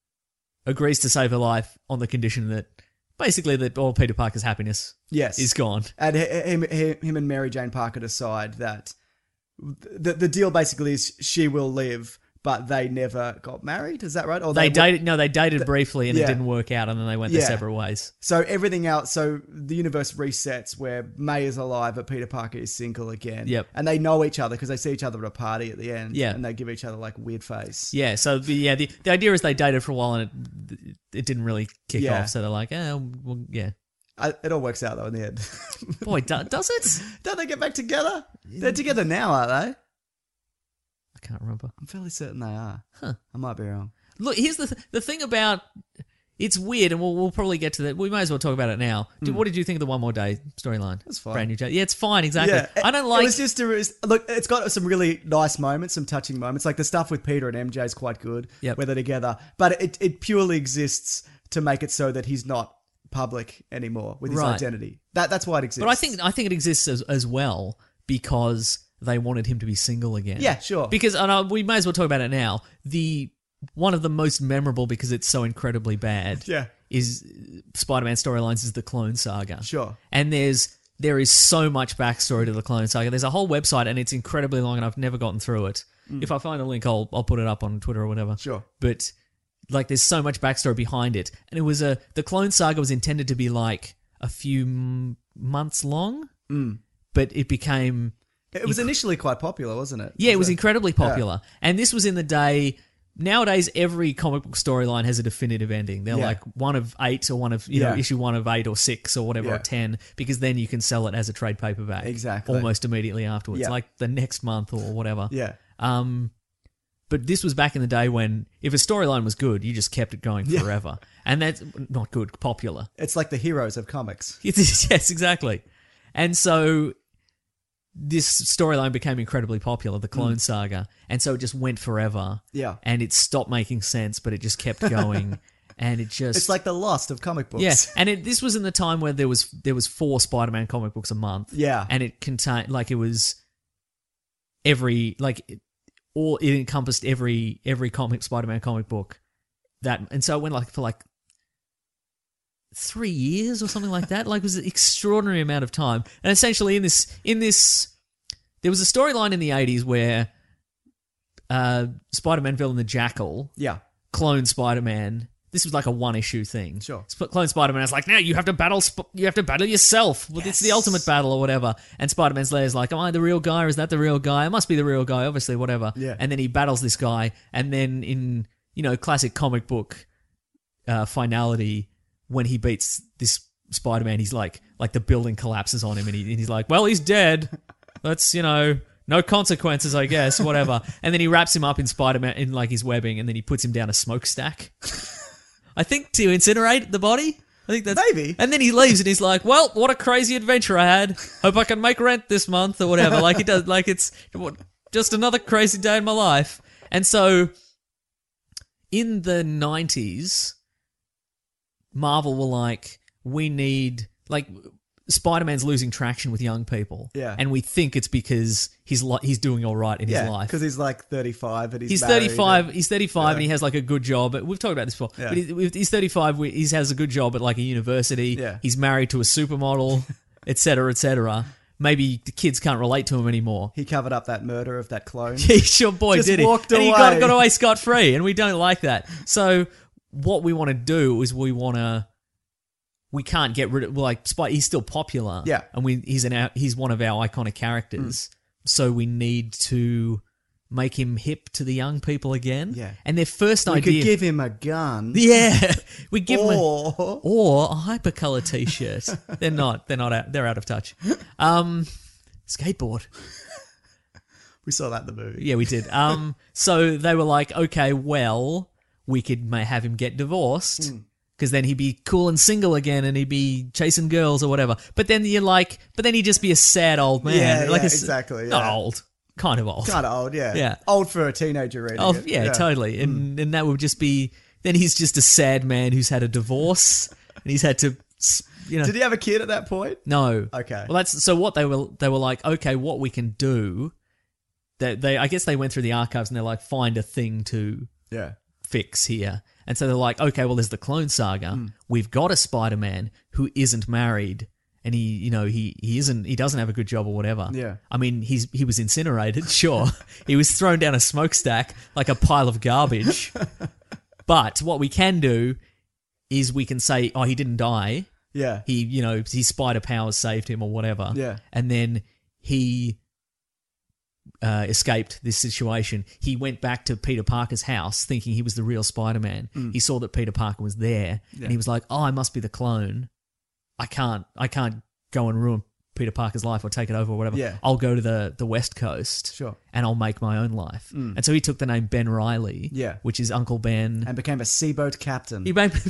agrees to save her life on the condition that basically that all Peter Parker's happiness Yes. is gone. And h- him, him, him and Mary Jane Parker decide that the, the deal basically is she will live, but they never got married. Is that right? Or They were- dated. No, they dated briefly, and yeah. it didn't work out, and then they went Yeah. their separate ways. So everything else, so the universe resets where May is alive, but Peter Parker is single again. Yep. And they know each other because they see each other at a party at the end. Yeah. And they give each other like weird face. Yeah. So the yeah the, the idea is they dated for a while, and it it didn't really kick Yeah. off. So they're like, oh, well, yeah. I, it all works out though in the end. Boy, do, does it? Don't they get back together? They're together now, aren't they? I can't remember. I'm fairly certain they are. Huh. I might be wrong. Look, here's the th- the thing about it's weird, and we'll we'll probably get to that. We may as well talk about it now. Do, What did you think of the One More Day storyline? That's fine. Brand new. Yeah, it's fine. Exactly. Yeah, I don't it, like. It was just a, look. It's got some really nice moments, some touching moments. Like the stuff with Peter and M J is quite good. Yep. Where they're together, but it it purely exists to make it so that he's not public anymore with his Right. identity. That that's why it exists. But I think I think it exists as, as well because they wanted him to be single again. Yeah, sure. Because and uh, we may as well talk about it now. The one of the most memorable because it's so incredibly bad. Yeah. Is Spider-Man storylines is the Clone Saga. Sure. And there's there is so much backstory to the Clone Saga. There's a whole website and it's incredibly long and I've never gotten through it. Mm. If I find a link, I'll I'll put it up on Twitter or whatever. Sure. But like, there's so much backstory behind it, and it was a the Clone Saga was intended to be like a few m- months long, Mm. but it became It was initially quite popular, wasn't it? yeah, it was a- incredibly Yeah. popular, and this was in the day. Nowadays, every comic book storyline has a definitive ending. They're Yeah. like one of eight or one of you know Yeah. issue one of eight or six or whatever Yeah. or ten, because then you can sell it as a trade paperback Exactly. almost immediately afterwards, Yeah. like the next month or whatever. Yeah. Um, but this was back in the day when if a storyline was good, you just kept it going Yeah. forever, and that's not good, popular. It's like the heroes of comics. Yes, exactly. And so this storyline became incredibly popular, the Clone Mm. Saga, and so it just went forever. Yeah. And it stopped making sense, but it just kept going, and it just It's like the Lost of comic books. yeah. And it, this was in the time where there was there was four Spider-Man comic books a month. Yeah. and it contained like it was every like it, all it encompassed every every comic Spider-Man comic book that, and so it went like for like three years or something like that. Like it was an extraordinary amount of time. And essentially in this in this there was a storyline in the eighties where uh Spider-Man villain the Jackal Yeah. cloned Spider-Man. This was like a one issue thing. Sure. Sp- Clone Spider-Man is like, now you have to battle Sp- you have to battle yourself. Well, it's the ultimate battle or whatever. And Spider-Man's there is like, am I the real guy or is that the real guy? It must be the real guy, obviously, whatever. Yeah. And then he battles this guy, and then in, you know, classic comic book uh, finality, when he beats this Spider-Man, he's like, like the building collapses on him, and, he, and he's like, well, he's dead. That's, you know, no consequences, I guess, whatever. And then he wraps him up in Spider-Man, in like his webbing, and then he puts him down a smokestack. I think to incinerate the body. I think that's Maybe. And then he leaves, and he's like, well, what a crazy adventure I had. Hope I can make rent this month or whatever. Like he does, like it's what, just another crazy day in my life. And so in the nineties, Marvel were like, we need, like, Spider-Man's losing traction with young people. Yeah. And we think it's because he's li- he's doing all right in Yeah. his life. Because he's like thirty-five and he's He's married thirty-five. and- He's thirty-five, Yeah. and he has like a good job. We've talked about this before. Yeah. But he- he's thirty-five. He has a good job at like a university. Yeah. He's married to a supermodel, et cetera, et cetera. Maybe the kids can't relate to him anymore. He covered up that murder of that clone. He sure boy Just did he. walked And he got, away. got away scot free, and we don't like that. So what we want to do is we want to. We can't get rid of well, like Spy. He's still popular, Yeah. and we he's an our, he's one of our iconic characters. So we need to make him hip to the young people again. Yeah. and their first We idea. could give him a gun. yeah, we give him a, Or or a hypercolor T-shirt. they're not. They're not out. They're out of touch. Um, skateboard. we saw that in the movie. Yeah, we did. Um, so they were like, okay, well, we could may have him get divorced because then he'd be cool and single again, and he'd be chasing girls or whatever. But then you're like, but then he'd just be a sad old man. Yeah, like yeah, a s- exactly, Not yeah. old, kind of old. Kind of old, yeah. Yeah. Old for a teenager reading Oh, it. yeah, totally. And and that would just be. Then he's just a sad man who's had a divorce, and he's had to, s- you know. Did he have a kid at that point? No. Okay. Well, that's so. What they were, they were like, okay, what we can do. They, they, I guess they went through the archives and they're like, find a thing to Yeah. fix here. And so they're like, okay, well, there's the Clone Saga. Mm. We've got a Spider-Man who isn't married and he, you know, he, he isn't, he doesn't have a good job or whatever. Yeah. I mean, he's he was incinerated, sure. He was thrown down a smokestack like a pile of garbage. But what we can do is we can say, oh, he didn't die. Yeah. He, you know, his spider powers saved him or whatever. Yeah. And then he uh, escaped this situation. He went back to Peter Parker's house thinking he was the real Spider-Man. Mm. He saw that Peter Parker was there, Yeah. and he was like, oh, I must be the clone. I can't, I can't go and ruin Peter Parker's life or take it over or whatever. Yeah. I'll go to the, the West Coast. Sure. And I'll make my own life. Mm. And so he took the name Ben Reilly. Yeah. Which is Uncle Ben. And became a seaboat captain. He made...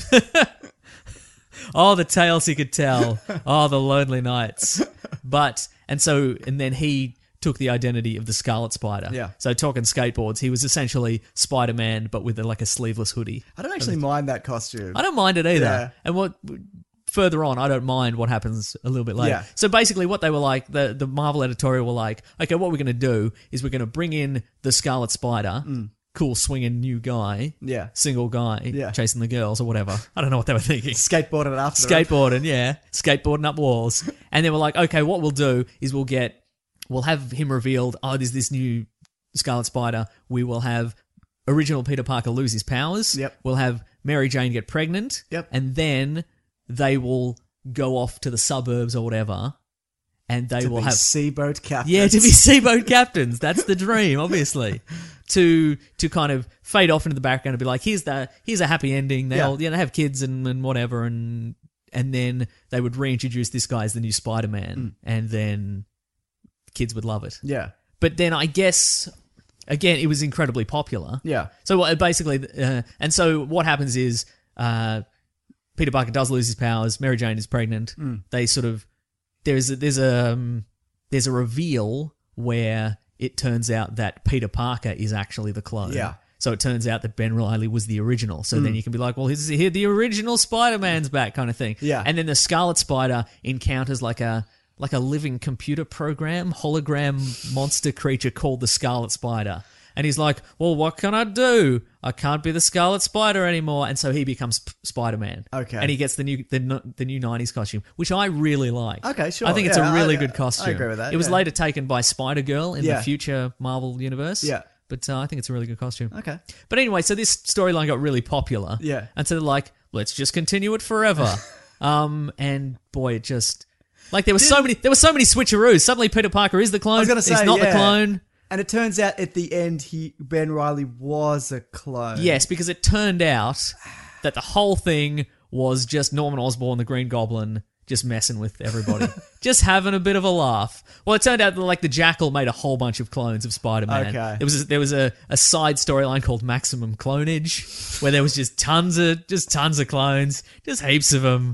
Oh, the tales he could tell. Oh, the lonely nights. But, and so, and then he took the identity of the Scarlet Spider. Yeah. So talking skateboards, he was essentially Spider-Man, but with a, like a sleeveless hoodie. I don't actually mind that costume. I don't mind it either. Yeah. And what further on, I don't mind what happens a little bit later. Yeah. So basically what they were like, the, the Marvel editorial were like, okay, what we're going to do is we're going to bring in the Scarlet Spider, Mm. cool swinging new guy, Yeah. single guy, Yeah. chasing the girls or whatever. I don't know what they were thinking. Skateboarding after them. Skateboarding, yeah. Skateboarding up walls. And then we're like, okay, what we'll do is we'll get, we'll have him revealed, oh, there's this new Scarlet Spider. We will have original Peter Parker lose his powers. Yep. We'll have Mary Jane get pregnant. Yep. And then they will go off to the suburbs or whatever. And they To will be have seaboat captains. Yeah, to be seaboat captains. That's the dream, obviously. To to kind of fade off into the background and be like, here's the here's a happy ending. They'll Yeah. you know have kids and, and whatever, and and then they would reintroduce this guy as the new Spider-Man, Mm. and then kids would love it. Yeah. But then I guess again, it was incredibly popular. Yeah. So uh, basically, uh, and so what happens is uh, Peter Parker does lose his powers. Mary Jane is pregnant. Mm. They sort of there's a, there's a um, there's a reveal where it turns out that Peter Parker is actually the clone. Yeah. So it turns out that Ben Reilly was the original. So Mm. then you can be like, well, here's, here the original Spider-Man's back, kind of thing. Yeah. And then the Scarlet Spider encounters like a like a living computer program, hologram monster creature called the Scarlet Spider. And he's like, well, what can I do? I can't be the Scarlet Spider anymore. And so he becomes P- Spider-Man. Okay. And he gets the new the, the new nineties costume, which I really like. Okay, sure. I think it's Yeah, a really I- good I costume. agree with that, It was yeah. later taken by Spider-Girl in Yeah. the future Marvel universe. Yeah. But uh, I think it's a really good costume. Okay. But anyway, so this storyline got really popular. Yeah. And so they're like, let's just continue it forever. um, and boy, it just like there were so many there were so many switcheroos. Suddenly Peter Parker is the clone. I was going to say, he's not yeah. the clone. And it turns out at the end, he Ben Reilly was a clone. Yes, because it turned out that the whole thing was just Norman Osborn, the Green Goblin, just messing with everybody. Just having a bit of a laugh. Well, it turned out that like the Jackal made a whole bunch of clones of Spider-Man. Okay. There was a, there was a, a side storyline called Maximum Clonage, where there was just tons of just tons of clones, just heaps of them.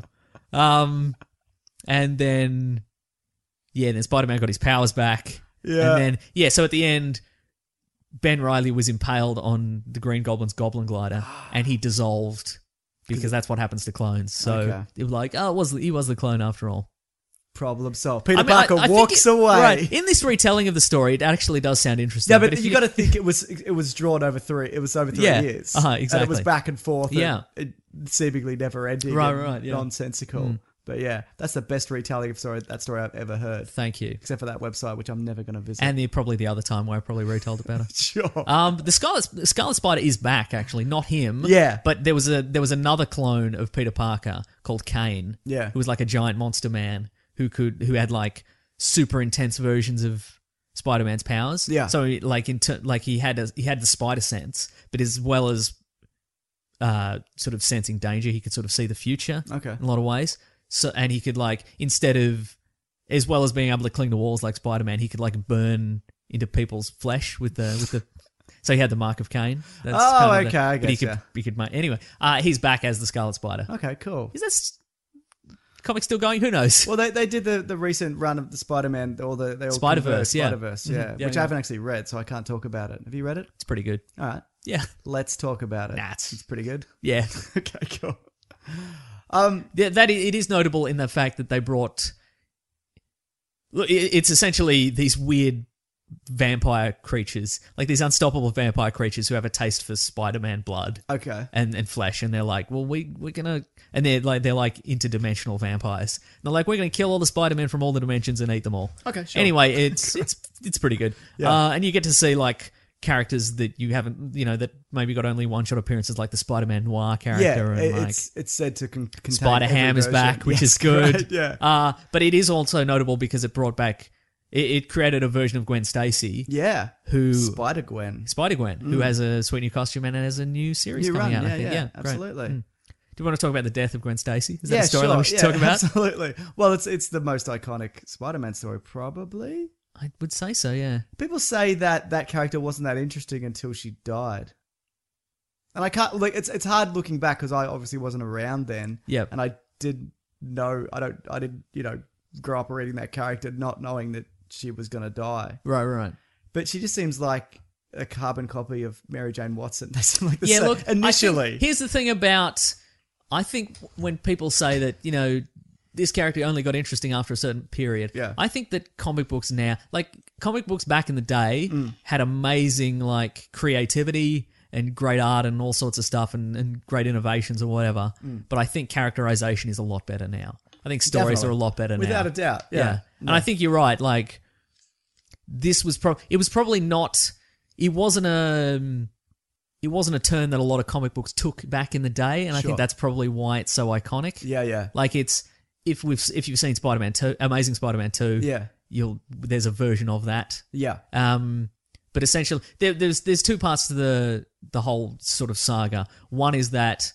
Um, and then yeah, then Spider-Man got his powers back. Yeah. And then yeah, so at the end, Ben Reilly was impaled on the Green Goblin's Goblin Glider, and he dissolved because that's what happens to clones. So Okay. it was like, oh, it was he was the clone after all. Problem solved. Peter I mean, I- Parker I think walks it- away. Right. In this retelling of the story, it actually does sound interesting. Yeah, but, if you, got to think it was it was drawn over three. It was over three Yeah. years. Uh-huh, And it exactly. was back and forth. And Yeah. it seemingly never ending. Right, and right, yeah. Nonsensical. Mm. But yeah, that's the best retelling of story that story I've ever heard. Thank you. Except for that website, which I'm never going to visit. And the, probably the other time where I probably retold it better. Sure. Um, the Scarlet the Scarlet Spider is back, actually, not him. Yeah. But there was a there was another clone of Peter Parker called Kane. Yeah. Who was like a giant monster man who could who had like super intense versions of Spider-Man's powers. Yeah. So he, like in ter- like he had a, he had the spider sense, but as well as uh sort of sensing danger, he could sort of see the future. Okay. In a lot of ways. So and he could like instead of as well as being able to cling to walls like Spider-Man, he could like burn into people's flesh with the with the. So he had the mark of Cain. That's Oh, kind of the- okay, I But he guess, could yeah. he could make anyway. Uh, he's back as the Scarlet Spider. Okay, cool. Is this comic still going? Who knows? Well, they they did the, the recent run of the Spider-Man, or the they all Spider-Verse, converged, yeah. Spider-Verse, yeah, Mhm. Yeah, which yeah. I haven't actually read, so I can't talk about it. Have you read it? It's pretty good. All right, Yeah, let's talk about it. Nah, it's- it's pretty good. yeah. Okay, cool. Um, Yeah, that i- it is notable in the fact that they brought. Look, it- it's essentially these weird vampire creatures, like these unstoppable vampire creatures who have a taste for Spider-Man blood. Okay. And and flesh, and they're like, well, we we're gonna, and they're like they're like interdimensional vampires. And they're like, we're gonna kill all the Spider-Men from all the dimensions and eat them all. Okay, sure. Anyway, it's it's it's pretty good. Yeah. Uh, and you get to see like characters that you haven't, you know, that maybe got only one shot appearances, like the Spider-Man noir character. Yeah, and like it's it's said to con- contain Spider Ham every is version. back, which Yes, is good. correct, yeah. Uh, but it is also notable because it brought back, it, it created a version of Gwen Stacy. Yeah. Who Spider Gwen. Spider Gwen, who Mm. has a sweet new costume and has a new series New coming run, out. yeah, I think. yeah, yeah, great. absolutely. Mm. Do you want to talk about the death of Gwen Stacy? Is that yeah, a story sure. that we should yeah, talk about? Absolutely. Well, it's it's the most iconic Spider-Man story, probably. I would say so, yeah. People say that that character wasn't that interesting until she died. And I can't, like, it's it's hard looking back because I obviously wasn't around then. Yep. And I didn't know, I don't, I didn't, you know, grow up reading that character not knowing that she was going to die. Right, right. But she just seems like a carbon copy of Mary Jane Watson. They seem like the Yeah, same. look, initially. I think, here's the thing about, I think when people say that, you know, this character only got interesting after a certain period. Yeah. I think that comic books now, like comic books back in the day, Mm. had amazing like creativity and great art and all sorts of stuff and, and great innovations or whatever. Mm. But I think characterization is a lot better now. I think stories Definitely. are a lot better now. Without a doubt. Yeah. And I think you're right. Like this was pro- it was probably not, it wasn't a, it wasn't a turn that a lot of comic books took back in the day. And I Sure. think that's probably why it's so iconic. Yeah, yeah. Like it's, if we've if you've seen Spider-Man two, Amazing Spider-Man two, Yeah. you'll there's a version of that. Yeah. Um, but essentially, there, there's there's two parts to the the whole sort of saga. One is that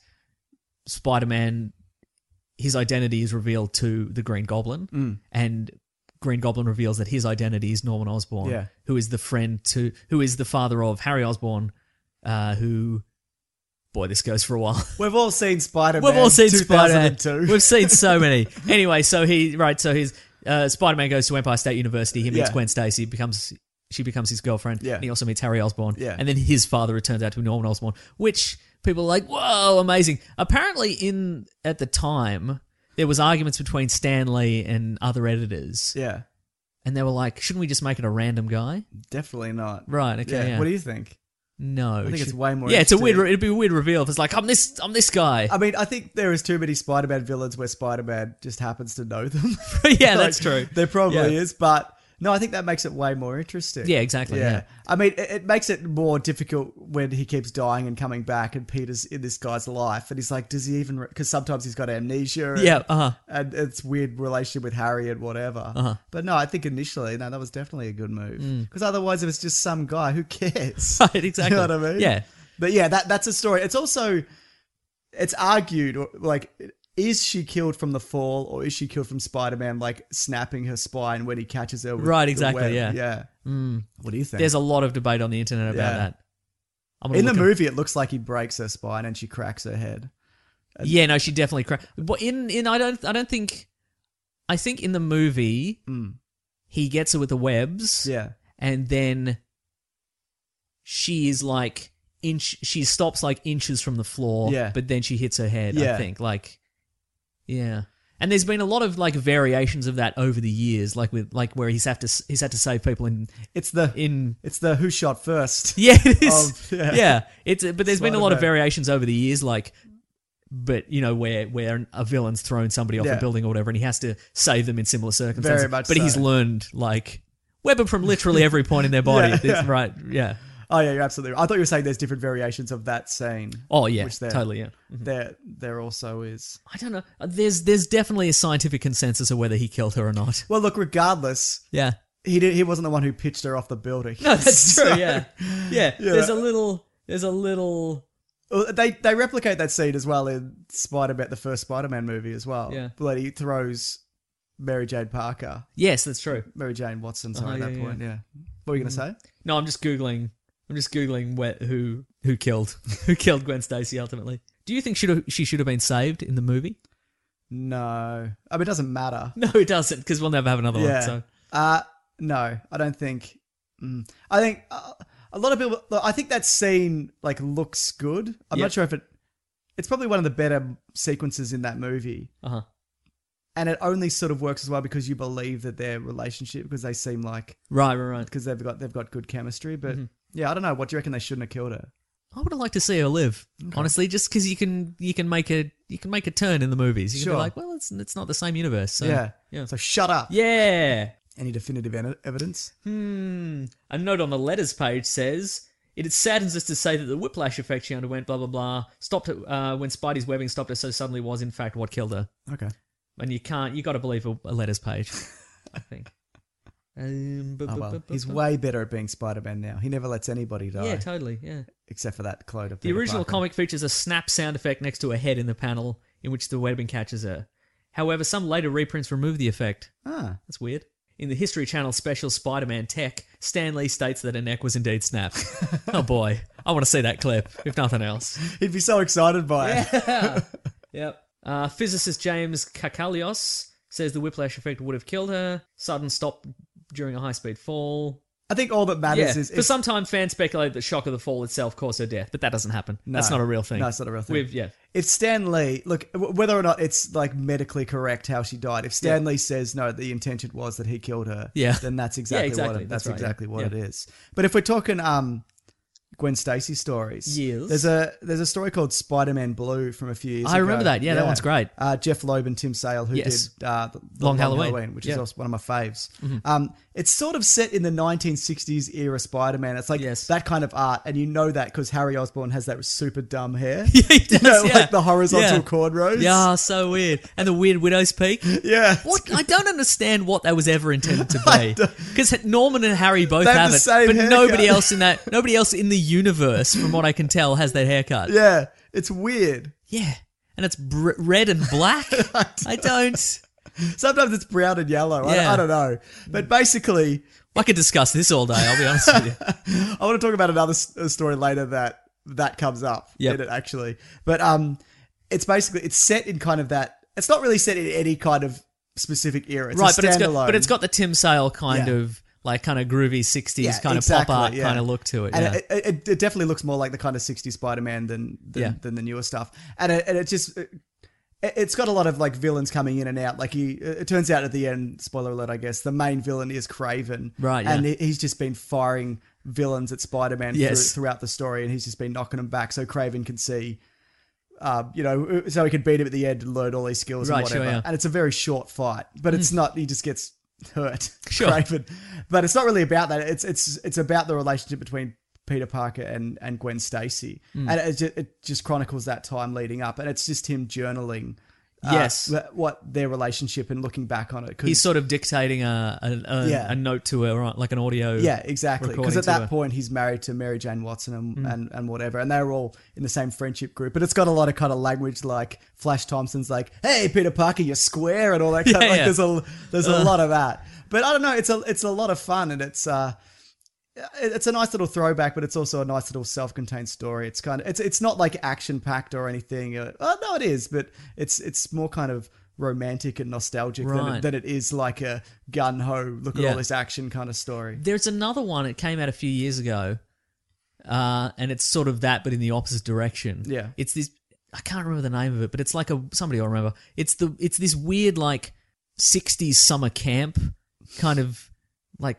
Spider-Man, his identity is revealed to the Green Goblin, Mm. and Green Goblin reveals that his identity is Norman Osborn, Yeah. who is the friend to who is the father of Harry Osborn, uh, who. Boy, this goes for a while. We've all seen Spider-Man. We've all seen two thousand two. Spider-Man. We've seen so many. Anyway, so he right, so his uh, Spider-Man goes to Empire State University. He meets Yeah. Gwen Stacy, becomes she becomes his girlfriend. Yeah. And he also meets Harry Osborn. Yeah. And then his father, it turns out to be Norman Osborn, which people are like, whoa, amazing. Apparently, in at the time, there was arguments between Stan Lee and other editors. Yeah. And they were like, shouldn't we just make it a random guy? Definitely not. Right. Okay. Yeah. What do you think? No, I think it it's should- way more Yeah, it's a weird. interesting. It'd be a weird reveal if it's like I'm this. I'm this guy. I mean, I think there is too many Spider-Man villains where Spider-Man just happens to know them. Yeah, Like, that's true. There probably Yeah. is, but no, I think that makes it way more interesting. Yeah, exactly, yeah. I mean, it, it makes it more difficult when he keeps dying and coming back, and Peter's in this guy's life, and he's like, does he even? Because sometimes he's got amnesia. And, Yeah, uh-huh. And it's weird relationship with Harry and whatever. Uh-huh. But no, I think initially, no, that was definitely a good move. Mm. Because otherwise, if it's just some guy, who cares? Right, exactly. You know what I mean? Yeah. But yeah, that that's a story. It's also, it's argued, like, is she killed from the fall or is she killed from Spider-Man, like, snapping her spine when he catches her with Right, the exactly, web? yeah. Yeah. Mm. What do you think? There's a lot of debate on the internet about Yeah. that. I'm gonna In the look at- movie, it looks like he breaks her spine and she cracks her head. yeah, no, she definitely cracked. But in in I don't I don't think I think in the movie Mm. he gets her with the webs. Yeah. And then she is like inch she stops like inches from the floor. Yeah. But then she hits her head, I Yeah. think. Like yeah. And there's been a lot of like variations of that over the years, like with like where he's have to he's had to save people in It's the in it's the who shot first. Yeah, it is. of- yeah. yeah. it's but there's been a lot of Spider-Man. variations over the years, like, but you know where where a villain's thrown somebody off Yeah. a building or whatever, and he has to save them in similar circumstances. Very much but he's so. learned like weapon from literally every point in their body. Yeah, This- yeah. Right? Yeah. Oh yeah, you're absolutely right. I thought you were saying there's different variations of that scene. Oh, yeah, which there- totally, yeah. Mhm. There, there also is. I don't know. There's there's definitely a scientific consensus of whether he killed her or not. Well, look, regardless, Yeah. he did. He wasn't the one who pitched her off the building. No, that's true. So- Yeah. Yeah. Yeah. There's a little. There's a little. Well, they they replicate that scene as well in Spider-Man, the first Spider-Man movie as well. Yeah. But he throws Mary Jane Parker. Yes, that's true. Mary Jane Watson. Sorry, Uh-huh, at that yeah, point. yeah. Yeah. What were you gonna say? No, I'm just googling. I'm just googling where, who who killed who killed Gwen Stacy ultimately. Do you think should have, she should have been saved in the movie? No, I mean it doesn't matter. No, it doesn't, because we'll never have another Yeah. one. So Uh, no, I don't think. Mm, I think uh, a lot of people. Look, I think that scene like looks good. I'm Yep. not sure if it. It's probably one of the better sequences in that movie. uh huh. And it only sort of works as well because you believe that their relationship, because they seem like Right, right, right. because they've got they've got good chemistry. But Mm-hmm. yeah, I don't know. What do you reckon? They shouldn't have killed her. I would have liked to see her live, honestly, just because you can you can make a you can make a turn in the movies. You can Sure. be like, well, it's it's not the same universe. So, yeah, yeah. So shut up. Yeah. Any definitive en- evidence? Hmm. A note on the letters page says, it saddens us to say that the whiplash effect she underwent, blah, blah, blah, stopped uh, when Spidey's webbing stopped her so suddenly was, in fact, what killed her. Okay. And you can't, you got to believe a, a letters page, I think. Um, bu- Oh, bu- well, bu- bu- he's bu- way better at being Spider-Man now. He never lets anybody die. Yeah, totally, yeah. Except for that quote of The Peter original Parker. comic features a snap sound effect next to a head in the panel in which the webbing catches her. However, some later reprints remove the effect. Ah. That's weird. In the History Channel special Spider-Man Tech, Stan Lee states that her neck was indeed snapped. Oh boy, I want to see that clip, if nothing else. He'd be so excited by it. Yeah. Yep. Uh, physicist James Kakalios says the whiplash effect would have killed her. Sudden stop during a high-speed fall. I think all that matters Yeah. is... For some time, fans speculate that shock of the fall itself caused her death, but that doesn't happen. No. That's not a real thing. No, it's not a real thing. We've, yeah. If Stan Lee, look, w- whether or not it's like medically correct how she died, if Stan Lee says no, the intention was that he killed her, Yeah. then that's exactly, Yeah, exactly. what it, that's, That's right, exactly yeah. what Yeah. it is. But if we're talking um, Gwen Stacy stories, Yes. there's a there's a story called Spider-Man Blue from a few years I ago. remember that. Yeah, that one's great. Uh, Jeff Loeb and Tim Sale, who Yes. did uh, the, the Long Halloween. which Yeah. is also one of my faves. Mm-hmm. Um, it's sort of set in the nineteen sixties era Spider-Man. It's like Yes. that kind of art, and you know that because Harry Osborn has that super dumb hair. Yeah, he does, You know, yeah. like the horizontal Yeah. cornrows. Yeah, so weird. And the weird widow's peak. Yeah. What? I don't understand what that was ever intended to be. Because Norman and Harry both They have have the it, same but haircut. nobody else in that, nobody else in the universe, from what I can tell, has that haircut. Yeah, it's weird. Yeah. And it's br- red and black. I don't. Sometimes it's brown and yellow. I, Yeah. I don't know. But basically, I could discuss this all day. I'll be honest with you. I want to talk about another s- a story later that that comes up Yep. in it actually. But um, it's basically it's set in kind of that. It's not really set in any kind of specific era. It's right, a but it's got, standalone. but it's got the Tim Sale kind Yeah. of like kind of groovy sixties Yeah, kind exactly, of pop art yeah. kind of look to it. And Yeah. it, it, it definitely looks more like the kind of sixties Spider-Man than than, Yeah. than the newer stuff. And it, and it just it, it's got a lot of like villains coming in and out. Like he, it turns out at the end, spoiler alert, I guess the main villain is Kraven, Right, yeah. And he- he's just been firing villains at Spider-Man Yes. through, throughout the story, and he's just been knocking them back so Kraven can see. Uh, you know, so he could beat him at the end and learn all these skills Right, and whatever. sure, yeah. And it's a very short fight, but it's not. He just gets hurt, Sure. Kraven. But it's not really about that. It's it's it's about the relationship between Peter Parker and, and Gwen Stacy, Mm. and it just, it just chronicles that time leading up, and it's just him journaling. uh, Yes. wh- what their relationship and looking back on it. 'cause- He's sort of dictating a a, a, Yeah. a note to her, right? Like an audio. Yeah, exactly. Because recording at to that her. point, he's married to Mary Jane Watson and, Mm. and, and whatever, and they're all in the same friendship group. But it's got a lot of kind of language, like Flash Thompson's like, "Hey, Peter Parker, you're square," and all that. Kind Yeah, of, like yeah. there's a there's a Uh. lot of that. But I don't know. It's a it's a lot of fun, and it's uh, it's a nice little throwback, but it's also a nice little self-contained story. It's kind of it's it's not like action packed or anything. Uh, oh, no, it is, but it's it's more kind of romantic and nostalgic than, Right. it, than it is like a gun ho look at Yeah. all this action kind of story. There's another one. It came out a few years ago, uh, and it's sort of that, but in the opposite direction. Yeah. It's this. I can't remember the name of it, but it's like a somebody will remember. It's the it's this weird like sixties summer camp kind of like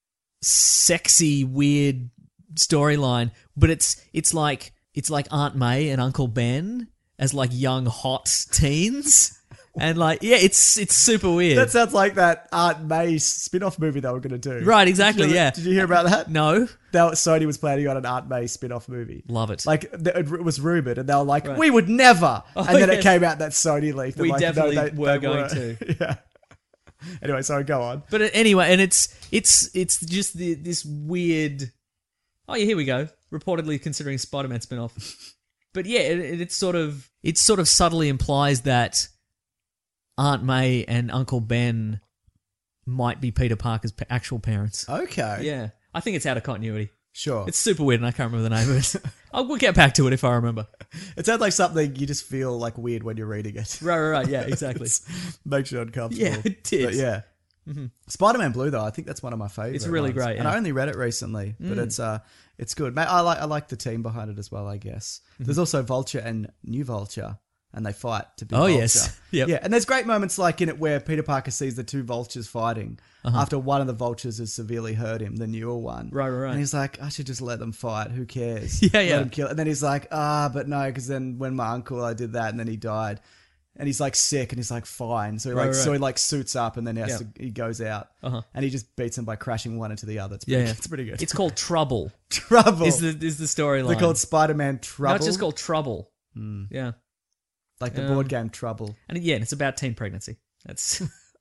sexy weird storyline, but it's it's like it's like Aunt May and Uncle Ben as like young hot teens. And like, yeah, it's it's super weird. That sounds like that Aunt May spin-off movie they were going to do. Right, exactly, Did you- yeah. Did you hear about that? No. That was- Sony was planning on an Aunt May spin-off movie. Love it. Like, th- it was rumoured, and they were like, Right. we would never. Oh, and then yes. it came out that Sony leaked. We like, definitely no, they, were they going were. to. Yeah. Anyway, sorry, go on. But anyway, and it's it's it's just the, this weird. Oh yeah, here we go. Reportedly considering Spider-Man spin-off. But yeah, it, it, it's sort of it sort of subtly implies that Aunt May and Uncle Ben might be Peter Parker's pa- actual parents. Okay. Yeah, I think it's out of continuity. Sure. It's super weird, and I can't remember the name of it. I will get back to it if I remember. It sounds like something you just feel like weird when you're reading it. Right, right, right. Yeah, exactly. Makes you uncomfortable. Yeah, it did. But yeah. Mhm. Spider-Man Blue, though, I think that's one of my favorites. It's really great, and yeah. I only read it recently, but Mm. it's uh, it's good. Ma- I like I like the team behind it as well. I guess Mm-hmm. there's also Vulture and New Vulture, and they fight to be Oh, Vulture. yes. Yep. Yeah, and there's great moments like in it where Peter Parker sees the two vultures fighting Uh-huh. after one of the vultures has severely hurt him, the newer one. Right, right, right. And he's like, I should just let them fight. Who cares? Yeah, Let yeah. them kill. And then he's like, ah, but no, because then when my uncle, I did that, and then he died. And he's like sick, and he's like fine. So he Right, like right. so he like suits up, and then he, has Yeah. to, he goes out, Uh-huh. and he just beats them by crashing one into the other. It's pretty, Yeah, yeah. it's pretty good. It's called Trouble. Trouble. Is the is the storyline? They're called Spider-Man Trouble. No, it's just called Trouble. Mm. Yeah, like the Um, board game Trouble. and yeah, and it's about teen pregnancy. That's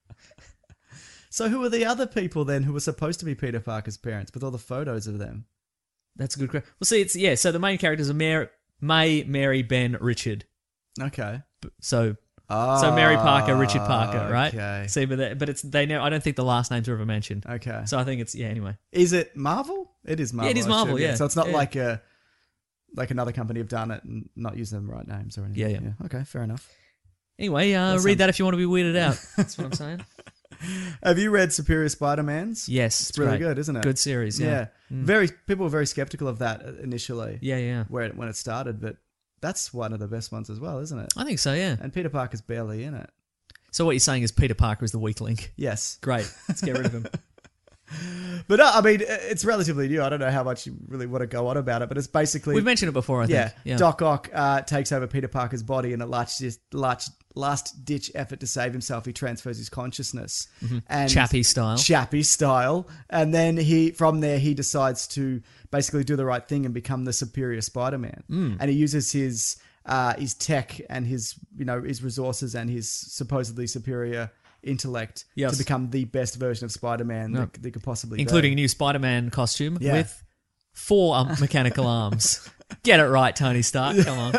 So who are the other people then who were supposed to be Peter Parker's parents with all the photos of them? that's a good question. Well, see, it's yeah. So the main characters are Mary, May, Mary, Ben, Richard. Okay. So Oh, so Mary Parker, Richard Parker, right? Okay. See, but they- but it's they know. I don't think the last names are ever mentioned. Okay. So I think it's yeah. Anyway, Is it Marvel? It is Marvel. Yeah, it is I Marvel, assume, yeah. So it's not Yeah. like a like another company have done it and not used them right names or anything. Yeah, yeah. Okay, fair enough. anyway, uh, That read sounds- that if you want to be weirded out. That's what I'm saying. Have you read Superior Spider-Mans? Yes, It's it's really great. good, isn't it? Good series, yeah. Mm. Very people were very skeptical of that initially. Yeah, yeah. Where it, when it started, but that's one of the best ones as well, isn't it? I think so. Yeah. And Peter Parker's barely in it. So what you're saying is Peter Parker is the weak link. Yes. Great. Let's get rid of him. But no, I mean, it's relatively new. I don't know how much you really want to go on about it, but it's basically... We've mentioned it before, I think. Yeah, Yeah. Doc Ock uh, takes over Peter Parker's body in a last, last, last-ditch effort to save himself. He transfers his consciousness. Mhm. And Chappie style. Chappie style. And then he, from there, he decides to basically do the right thing and become the superior Spider-Man. Mm. And he uses his uh, his tech and his, you know, his resources and his supposedly superior intellect Yes. to become the best version of Spider-Man No. that, that could possibly Including a be. new Spider-Man costume Yeah. with four um, mechanical arms. Get it right, Tony Stark. Come on.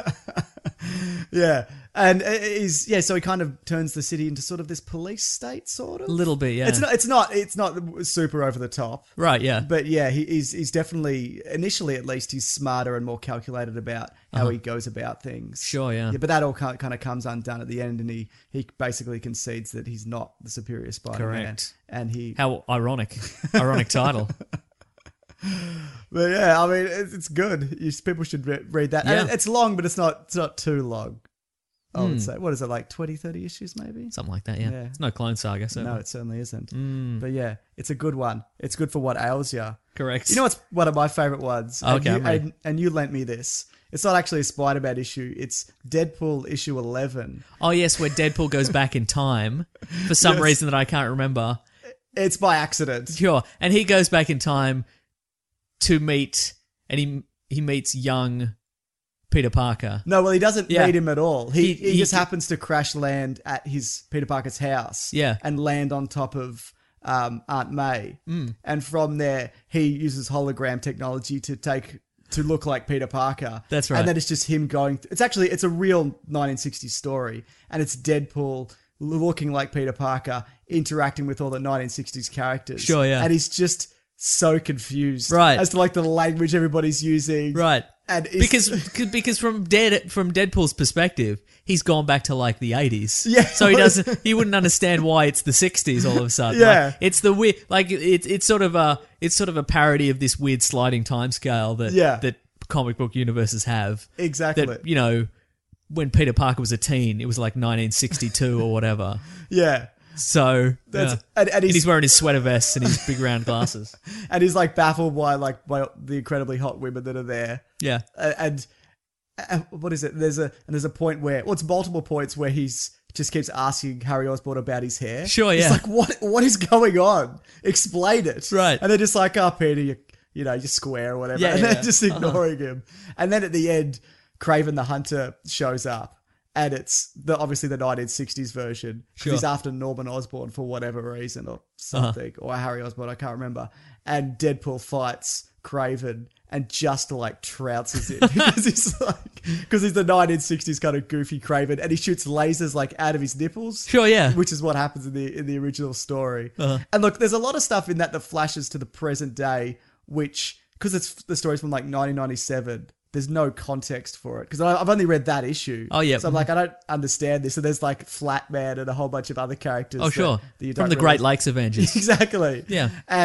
Yeah. And he's, yeah, so he kind of turns the city into sort of this police state, sort of. A little bit, yeah. It's not, it's not, it's not super over the top. Right, yeah. But yeah, he, he's, he's definitely, initially at least, he's smarter and more calculated about how Uh-huh. he goes about things. Sure, yeah. Yeah, but that all kind of comes undone at the end, and he, he basically concedes that he's not the superior Spider-Man. Correct. And he... How ironic. Ironic title. But yeah, I mean, it's, it's good. You, people should re- read that. Yeah. And it's long, but it's not, it's not too long. I would Mm. say. What is it, like twenty, thirty issues maybe? Something like that, yeah. Yeah. It's no Clone Saga, so. No, it certainly isn't. Mm. But yeah, it's a good one. It's good for what ails you. Correct. You know what's one of my favorite ones? Okay, and you, I'm ready. and, and you lent me this. It's not actually a Spider-Man issue. It's Deadpool issue eleven. Oh, yes, where Deadpool goes back in time for some Yes. reason that I can't remember. It's by accident. Sure. And he goes back in time to meet, and he he meets young Peter Parker. No, well, he doesn't Yeah. meet him at all. He, He- he, he- just happens to crash land at his Peter Parker's house. Yeah. And land on top of um, Aunt May. Mm. And from there, he uses hologram technology to take to look like Peter Parker. That's right. And then it's just him going. Th- it's actually it's a real nineteen sixties story, and it's Deadpool looking like Peter Parker interacting with all the nineteen sixties characters. Sure, yeah. And he's just so confused, Right. as to like the language everybody's using, Right. And it's- because because from Dead from Deadpool's perspective, he's gone back to like the eighties. Yeah. So he doesn't he wouldn't understand why it's the sixties all of a sudden. Yeah. Like, it's the weird like it's it's sort of a it's sort of a parody of this weird sliding timescale that Yeah. that comic book universes have. Exactly. That, you know, when Peter Parker was a teen, it was like nineteen sixty-two or whatever. Yeah. So That's- yeah. and- and he's- wearing his sweater vests and his big round glasses. And he's like baffled by like by the incredibly hot women that are there. Yeah. Uh, and uh, what is it? There's a and there's a point where well, it's multiple points where he's just keeps asking Harry Osborn about his hair. Sure, yeah. It's like what what is going on? Explain it. Right. And they're just like, oh, Peter, you you know, you're square or whatever. Yeah, and yeah, they're yeah. just Uh-huh. ignoring him. And then at the end, Kraven the Hunter shows up. And it's the obviously the nineteen sixties version. 'Cause Sure. He's after Norman Osborn for whatever reason or something. Or Harry Osborn, I can't remember. And Deadpool fights Kraven and just like trounces him. because he's like because he's the nineteen sixties kind of goofy Kraven. And he shoots lasers like out of his nipples. Sure, yeah. Which is what happens in the in the original story. Uh-huh. And look, there's a lot of stuff in that that flashes to the present day, which because it's the story's from like nineteen ninety-seven. There's no context for it because I've only read that issue. Oh, yeah. So I'm like, I don't understand this. So there's like Flatman and a whole bunch of other characters. Oh, that- sure. that you From don't the realize- Great Lakes Avengers. Exactly. Yeah. And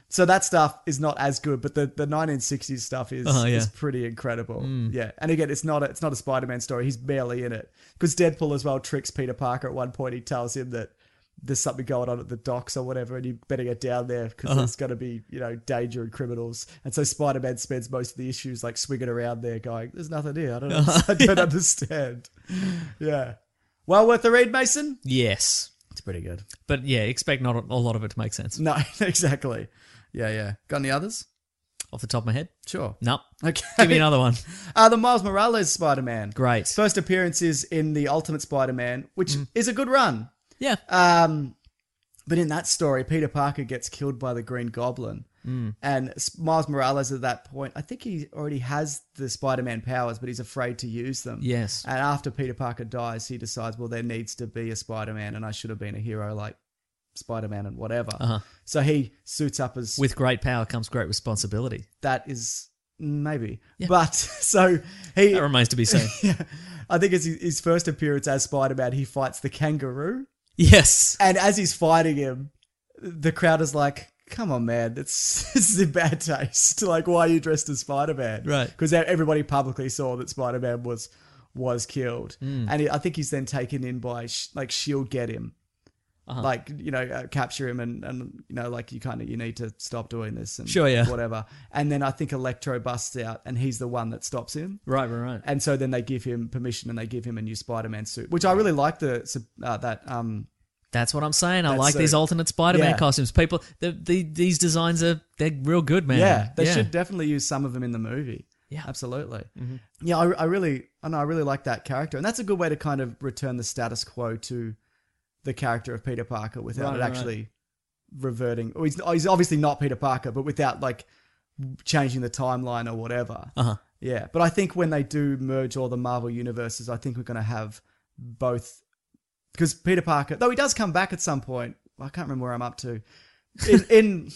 So that stuff is not as good, but the, the nineteen sixties stuff is, Oh, yeah. is pretty incredible. Mm. Yeah. And again, it's not a, it's not a Spider-Man story. He's barely in it. Because Deadpool as well tricks Peter Parker at one point. He tells him that there's something going on at the docks or whatever, and you better get down there because Uh-huh. there's going to be, you know, danger and criminals. And so Spider-Man spends most of the issues like swinging around there going, there's nothing here. I don't, Uh-huh. I don't understand. Yeah. Well worth the read, Mason? Yes. It's pretty good. But yeah, expect not a lot of it to make sense. No, exactly. Yeah, yeah. Got any others? Off the top of my head? Sure. No. Okay. Give me another one. Uh, the Miles Morales Spider-Man. Great. First appearance is in the Ultimate Spider-Man, which Mm. is a good run. Yeah. Um, but in that story, Peter Parker gets killed by the Green Goblin. Mm. And S- Miles Morales at that point, I think he already has the Spider-Man powers, but he's afraid to use them. Yes. And after Peter Parker dies, he decides, well, there needs to be a Spider-Man, and I should have been a hero like Spider-Man and whatever. Uh-huh. So he suits up as... With great power comes great responsibility. That is... Maybe. Yeah. But, so he... That remains to be seen. Yeah. I think it's his his first appearance as Spider-Man, he fights the kangaroo. Yes. And as he's fighting him, the crowd is like, come on, man, it's, this is in bad taste. Like, why are you dressed as Spider-Man? Right. Because everybody publicly saw that Spider-Man was was killed. Mm. And he, I think he's then taken in by, sh- like, S H I E L D get him. Uh-huh. Like, you know, uh, capture him and, and, you know, like, you kind of, you need to stop doing this and Sure, yeah. whatever. And then I think Electro busts out and he's the one that stops him. Right, right, right. And so then they give him permission and they give him a new Spider-Man suit, which I really like the, uh, that, um, That's what I'm saying. I That like suit. these alternate Spider-Man Yeah. costumes. People, the, the, these designs are they're real good, man. yeah, they should definitely use some of them in the movie. Yeah. Absolutely. Mhm. Yeah, I, I really, I know, I really like that character. And that's a good way to kind of return the status quo to the character of Peter Parker without Right, it right, actually reverting. Or he's, he's obviously not Peter Parker, but without like changing the timeline or whatever. Uh-huh. Yeah, but I think when they do merge all the Marvel universes, I think we're going to have both. Because Peter Parker, though he does come back at some point, I can't remember where I'm up to. In, in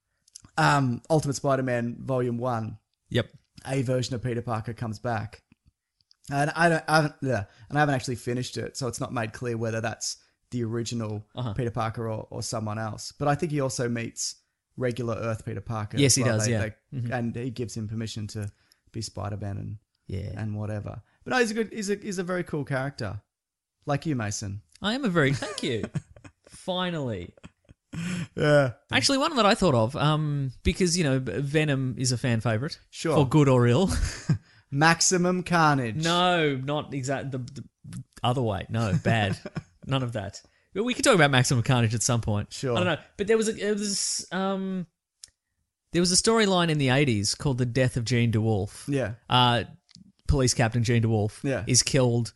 um, Ultimate Spider-Man Volume one, Yep. a version of Peter Parker comes back. And I, don't, I haven't, yeah, and I haven't actually finished it, so it's not made clear whether that's the original Uh-huh. Peter Parker or, or someone else. But I think he also meets regular Earth Peter Parker. Yes, as he well. does, They- yeah. they- Mhm. And he gives him permission to be Spider-Man and Yeah. and whatever. But no, he's a good, he's a, he's a very cool character, like you, Mason. I am a very thank you. Finally. Yeah, Actually, one that I thought of, um, because you know Venom is a fan favorite, Sure. for good or ill. Maximum Carnage. No, not exactly the, the other way. No, bad. None of that. But we could talk about Maximum Carnage at some point. Sure. I don't know, but there was a there was um there was a storyline in the eighties called The Death of Jean DeWolf. Yeah. Uh, police captain Jean DeWolf Yeah. is killed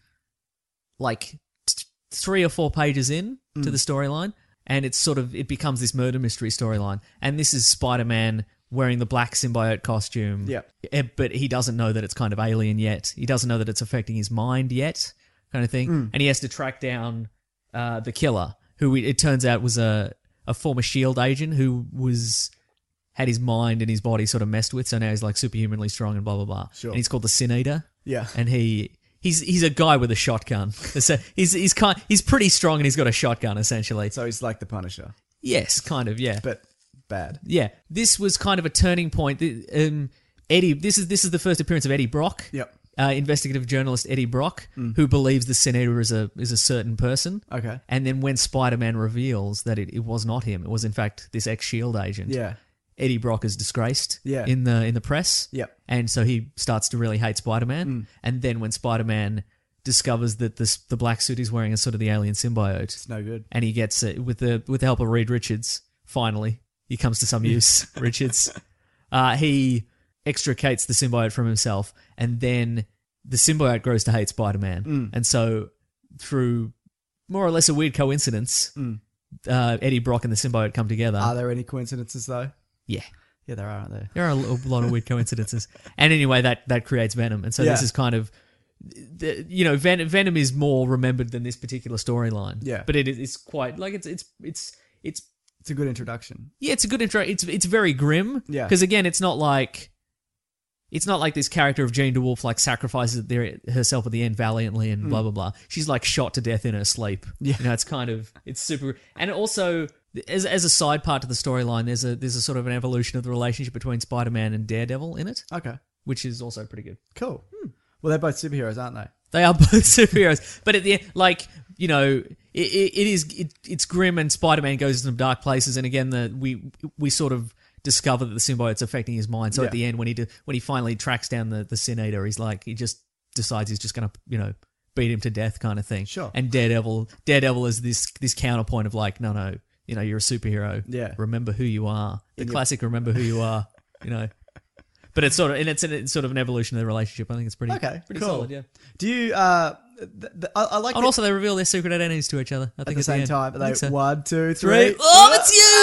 like t- three or four pages in Mm. to the storyline, and it's sort of it becomes this murder mystery storyline. And this is Spider-Man wearing the black symbiote costume. Yeah. Eh, but he doesn't know that it's kind of alien yet. He doesn't know that it's affecting his mind yet, kind of thing. Mm. And he has to track down uh, the killer, who it turns out was a a former S H I E L D agent who was had his mind and his body sort of messed with, so now he's like superhumanly strong and blah blah blah. Sure. And he's called the Sin Eater. Yeah. And he he's he's a guy with a shotgun. So he's he's kind he's pretty strong and he's got a shotgun essentially. So he's like the Punisher, Yes, kind of, yeah. but bad. Yeah, this was kind of a turning point. The- Um, Eddie, this is this is the first appearance of Eddie Brock, Yep. uh, investigative journalist Eddie Brock, Mm. who believes the Sin Eater is a is a certain person. Okay. And then when Spider-Man reveals that it, it was not him, it was in fact this ex-S H I E L D agent. Yeah. Eddie Brock is disgraced. Yeah. in the in the press. Yep. And so he starts to really hate Spider-Man. Mm. And then when Spider-Man discovers that this the black suit he's wearing is sort of the alien symbiote, It's no good. and he gets it with the with the help of Reed Richards. Finally, he comes to some use. Richards, uh, he extricates the symbiote from himself, and then the symbiote grows to hate Spider-Man. Mm. And so, through more or less a weird coincidence, Mm. uh, Eddie Brock and the symbiote come together. Are there any coincidences though? yeah, Yeah, there are, aren't there? there are a, a lot of weird coincidences. And anyway, that that creates Venom, and so this Yeah. is kind of. The, you know, Ven- Venom is more remembered than this particular storyline. Yeah. but it is it's quite like it's it's it's it's It's a good introduction. yeah, it's a good intro. It's it's very grim. Yeah. Because again, it's not like it's not like this character of Jean DeWolf like sacrifices their, herself at the end valiantly and blah blah blah. She's like shot to death in her sleep. Yeah. You know, it's kind of it's super. And also as as a side part to the storyline, there's a there's a sort of an evolution of the relationship between Spider-Man and Daredevil in it. Okay. Which is also pretty good. Cool. Hmm. Well, they're both superheroes, aren't they? They are both superheroes, but at the end, like you know, it, it, it is it, it's grim, and Spider-Man goes into dark places, and again, the we we sort of discover that the symbiote's affecting his mind. So Yeah. at the end, when he do, when he finally tracks down the the Sin Eater, he's like he just decides he's just gonna you know beat him to death, kind of thing. Sure. And Daredevil, Daredevil is this this counterpoint of like, no, no, you know, you're a superhero. Yeah. Remember who you are. The And you- classic, remember who you are. You know. But it's sort of and it's, it's sort of an evolution of the relationship. I think it's pretty Okay, pretty cool. solid. Yeah. Do you? Uh, th- th- I, I like. And that- also, they reveal their secret identities to each other. I at think the at same end. time. I They think so. one, two, Three. three. Oh, it's you!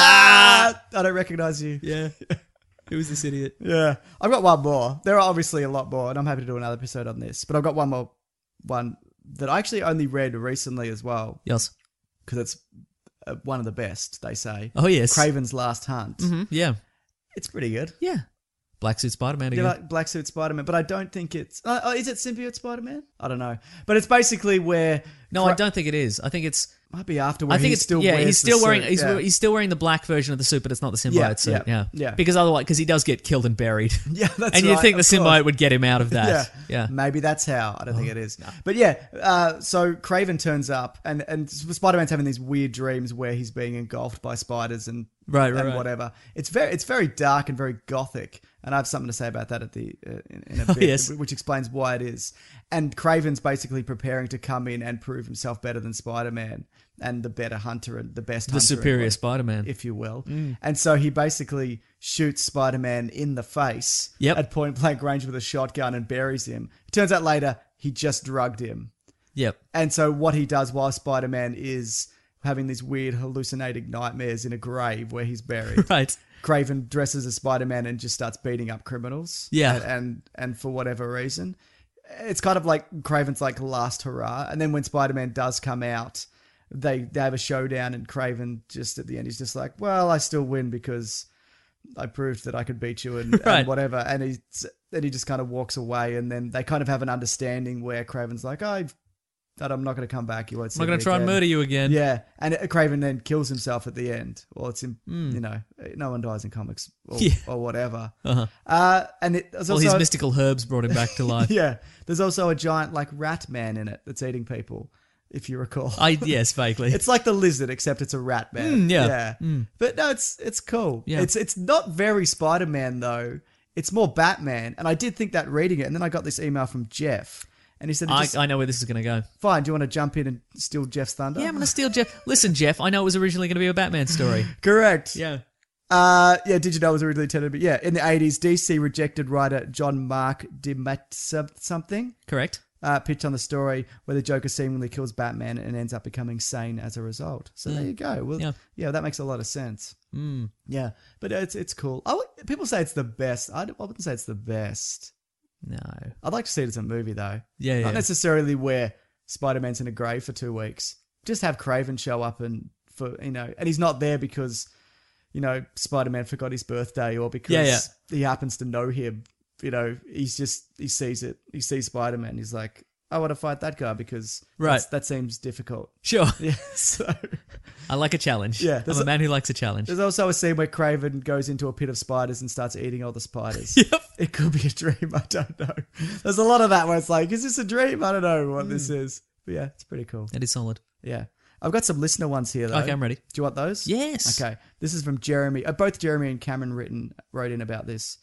Ah, I don't recognize you. Yeah. Who was this idiot? Yeah, I've got one more. There are obviously a lot more, and I'm happy to do another episode on this. But I've got one more, one that I actually only read recently as well. Yes. Because it's uh, one of the best, they say. Oh, yes. Craven's Last Hunt. Mm-hmm. Yeah. It's pretty good. Yeah. Black Suit Spider-Man You again. like Black Suit Spider-Man, but I don't think it's... Uh, oh, is it Symbiote Spider-Man? I don't know. But it's basically where... no, Cra- I don't think it is. I think it's... Might be after where I think he it's still yeah. wears He's the still wearing suit. he's, yeah. he's still wearing the black version of the suit, but it's not the symbiote Yeah, suit. yeah, Yeah, yeah. Because otherwise, because he does get killed and buried. Yeah, that's and you'd right, think the of symbiote course. would get him out of that. Yeah, Yeah. Maybe that's how. I don't think it is. But yeah, uh, so Craven turns up, and and Spider-Man's having these weird dreams where he's being engulfed by spiders and Right, right, and right. whatever. It's very it's very dark and very gothic, and I have something to say about that at the uh, in, in a Oh, bit, yes. which explains why it is. And Craven's basically preparing to come in and prove himself better than Spider-Man and the better hunter and the best The hunter, superior and- Spider-Man. if you will. Mm. And so he basically shoots Spider-Man in the face Yep. at point blank range with a shotgun and buries him. It turns out later he just drugged him. Yep. And so what he does while Spider-Man is having these weird hallucinating nightmares in a grave where he's buried. Right. Craven dresses as Spider-Man and just starts beating up criminals. Yeah. And, and and for whatever reason. It's kind of like Craven's like last hurrah. And then when Spider-Man does come out, they, they have a showdown and Craven just at the end, he's just like, well, I still win because I proved that I could beat you and, Right. and whatever. And he, then he just kind of walks away, and then they kind of have an understanding where Craven's like, I, that I'm not going to come back. You won't see I'm not going me to try and again." murder you again. Yeah, and Craven then kills himself at the end. Well, it's in, Mm. you know, no one dies in comics or, Yeah. or whatever. Uh-huh. Uh, and it, there's Well, also his mystical herbs brought him back to life. yeah, there's also a giant like rat man in it that's eating people, if you recall. I yes, vaguely. It's like the lizard, except it's a rat man. Mm, yeah. yeah. Mm. But no, it's it's cool. Yeah. It's it's not very Spider-Man though. It's more Batman, and I did think that reading it, and then I got this email from Jeff, and he said, I, just, I know where this is going to go. "Fine, do you want to jump in and steal Jeff's thunder?" Yeah, I'm going to steal Jeff. Listen, Jeff, I know it was originally going to be a Batman story. Correct. Yeah. Uh, yeah, did you know it was originally intended to be? Yeah, in the eighties, D C rejected writer John Mark DeMat something. Correct. Uh, pitch on the story where the Joker seemingly kills Batman and ends up becoming sane as a result. So Mm. there you go. Well, Yeah. yeah. that makes a lot of sense. Mm. Yeah, but it's it's cool. I, would- people say it's the best. I, don't- I wouldn't say it's the best. No. I'd like to see it as a movie though. Yeah, yeah. Not necessarily where Spider-Man's in a grave for two weeks. Just have Craven show up and for you know, and he's not there because you know Spider-Man forgot his birthday or because Yeah, yeah. he happens to know him. You know, he's just he sees it. He sees Spider-Man. He's like, I want to fight that guy because Right. that's- that seems difficult. Sure. Yeah. So I like a challenge. Yeah, I'm there's a a- man who likes a challenge. there's also a scene where Craven goes into a pit of spiders and starts eating all the spiders. Yep. It could be a dream. I don't know. There's a lot of that where it's like, is this a dream? I don't know what this is. But yeah, it's pretty cool. That is solid. Yeah. I've got some listener ones here, though. Okay, I'm ready. Do you want those? Yes. Okay. This is from Jeremy. Uh, both Jeremy and Cameron written wrote in about this.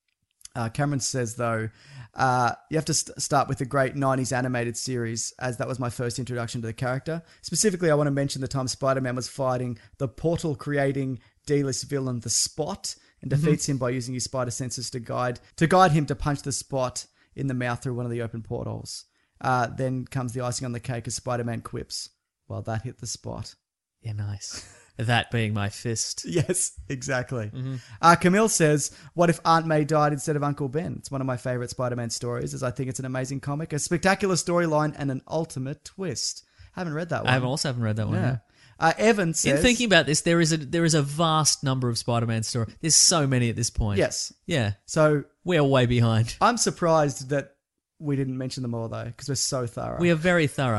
Uh, Cameron says, though, uh, you have to st- start with the great nineties animated series, as that was my first introduction to the character. Specifically, I want to mention the time Spider-Man was fighting the portal-creating D-list villain, The Spot, and defeats him by using his spider senses to guide to guide him to punch the Spot in the mouth through one of the open portholes. Uh, then comes the icing on the cake as Spider-Man quips, well, that hit the Spot. Yeah, nice. That being my fist. Yes, exactly. Mm-hmm. Uh, Camille says, what if Aunt May died instead of Uncle Ben? It's one of my favourite Spider-Man stories, as I think it's an amazing comic, a spectacular storyline, and an ultimate twist. Haven't read that one. I haven't also haven't read that one. Yeah. Yeah. Uh, Evan says... In thinking about this, there is a there is a vast number of Spider-Man stories. There's so many at this point. Yes. Yeah. So We are way behind. I'm surprised that we didn't mention them all, though, because we're so thorough. We are very thorough.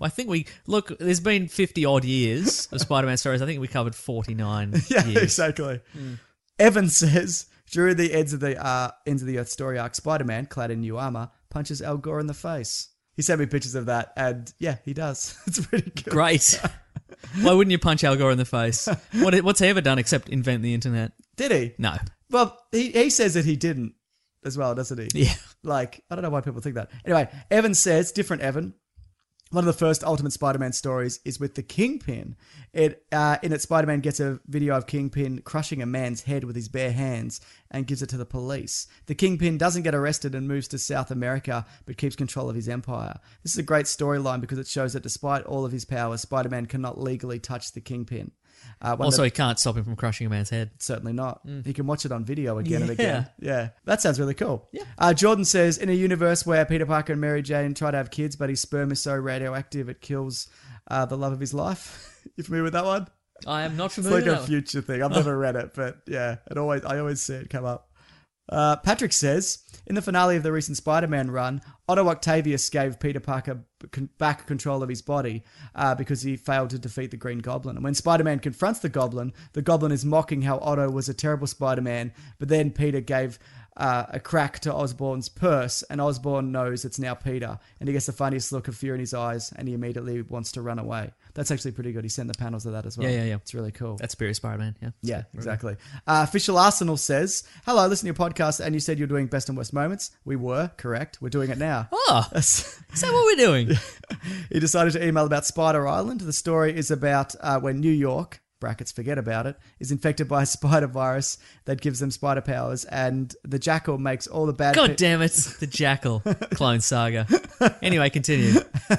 I think we look. There's been fifty odd years of Spider-Man stories. I think we covered forty-nine. Yeah, years. exactly. Mm. Evan says during the ends of the uh, ends of the Earth story arc, Spider-Man, clad in new armor, punches Al Gore in the face. He sent me pictures of that, and yeah, he does. It's pretty good. Great. Why wouldn't you punch Al Gore in the face? What what's he ever done except invent the internet? Did he? No. Well, he he says that he didn't as well, doesn't he? Yeah. Like, I don't know why people think that. Anyway, Evan says, different Evan, one of the first Ultimate Spider-Man stories is with the Kingpin. It uh, in it, Spider-Man gets a video of Kingpin crushing a man's head with his bare hands and gives it to the police. The Kingpin doesn't get arrested and moves to South America, but keeps control of his empire. This is a great storyline because it shows that despite all of his powers, Spider-Man cannot legally touch the Kingpin. Uh, also, the, he can't stop him from crushing a man's head. Certainly not. Mm. He can watch it on video again yeah. and again. Yeah. That sounds really cool. Yeah. Uh, Jordan says, in a universe where Peter Parker and Mary Jane try to have kids, but his sperm is so radioactive it kills uh, the love of his life. You familiar with that one? I am not It's familiar like with a that one. future thing. I've never read it, but yeah, it always I always see it come up. Uh, Patrick says, in the finale of the recent Spider-Man run, Otto Octavius gave Peter Parker con- back control of his body uh, because he failed to defeat the Green Goblin. And when Spider-Man confronts the Goblin, the Goblin is mocking how Otto was a terrible Spider-Man, but then Peter gave uh, a crack to Osborn's purse, and Osborn knows it's now Peter, and he gets the funniest look of fear in his eyes, and he immediately wants to run away. That's actually pretty good. He sent the panels of that as well. Yeah, yeah, yeah. It's really cool. That's Spirit Spider-Man, yeah. Yeah, exactly. Uh, Official Arsenal says, hello, listen to your podcast, and you said you're doing best and worst moments. We were, correct. We're doing it now. Oh, is that what we're doing? He decided to email about Spider Island. The story is about uh, when New York, brackets forget about it, is infected by a spider virus that gives them spider powers, and the Jackal makes all the bad... God pe- damn it, the Jackal clone saga. Anyway, continue.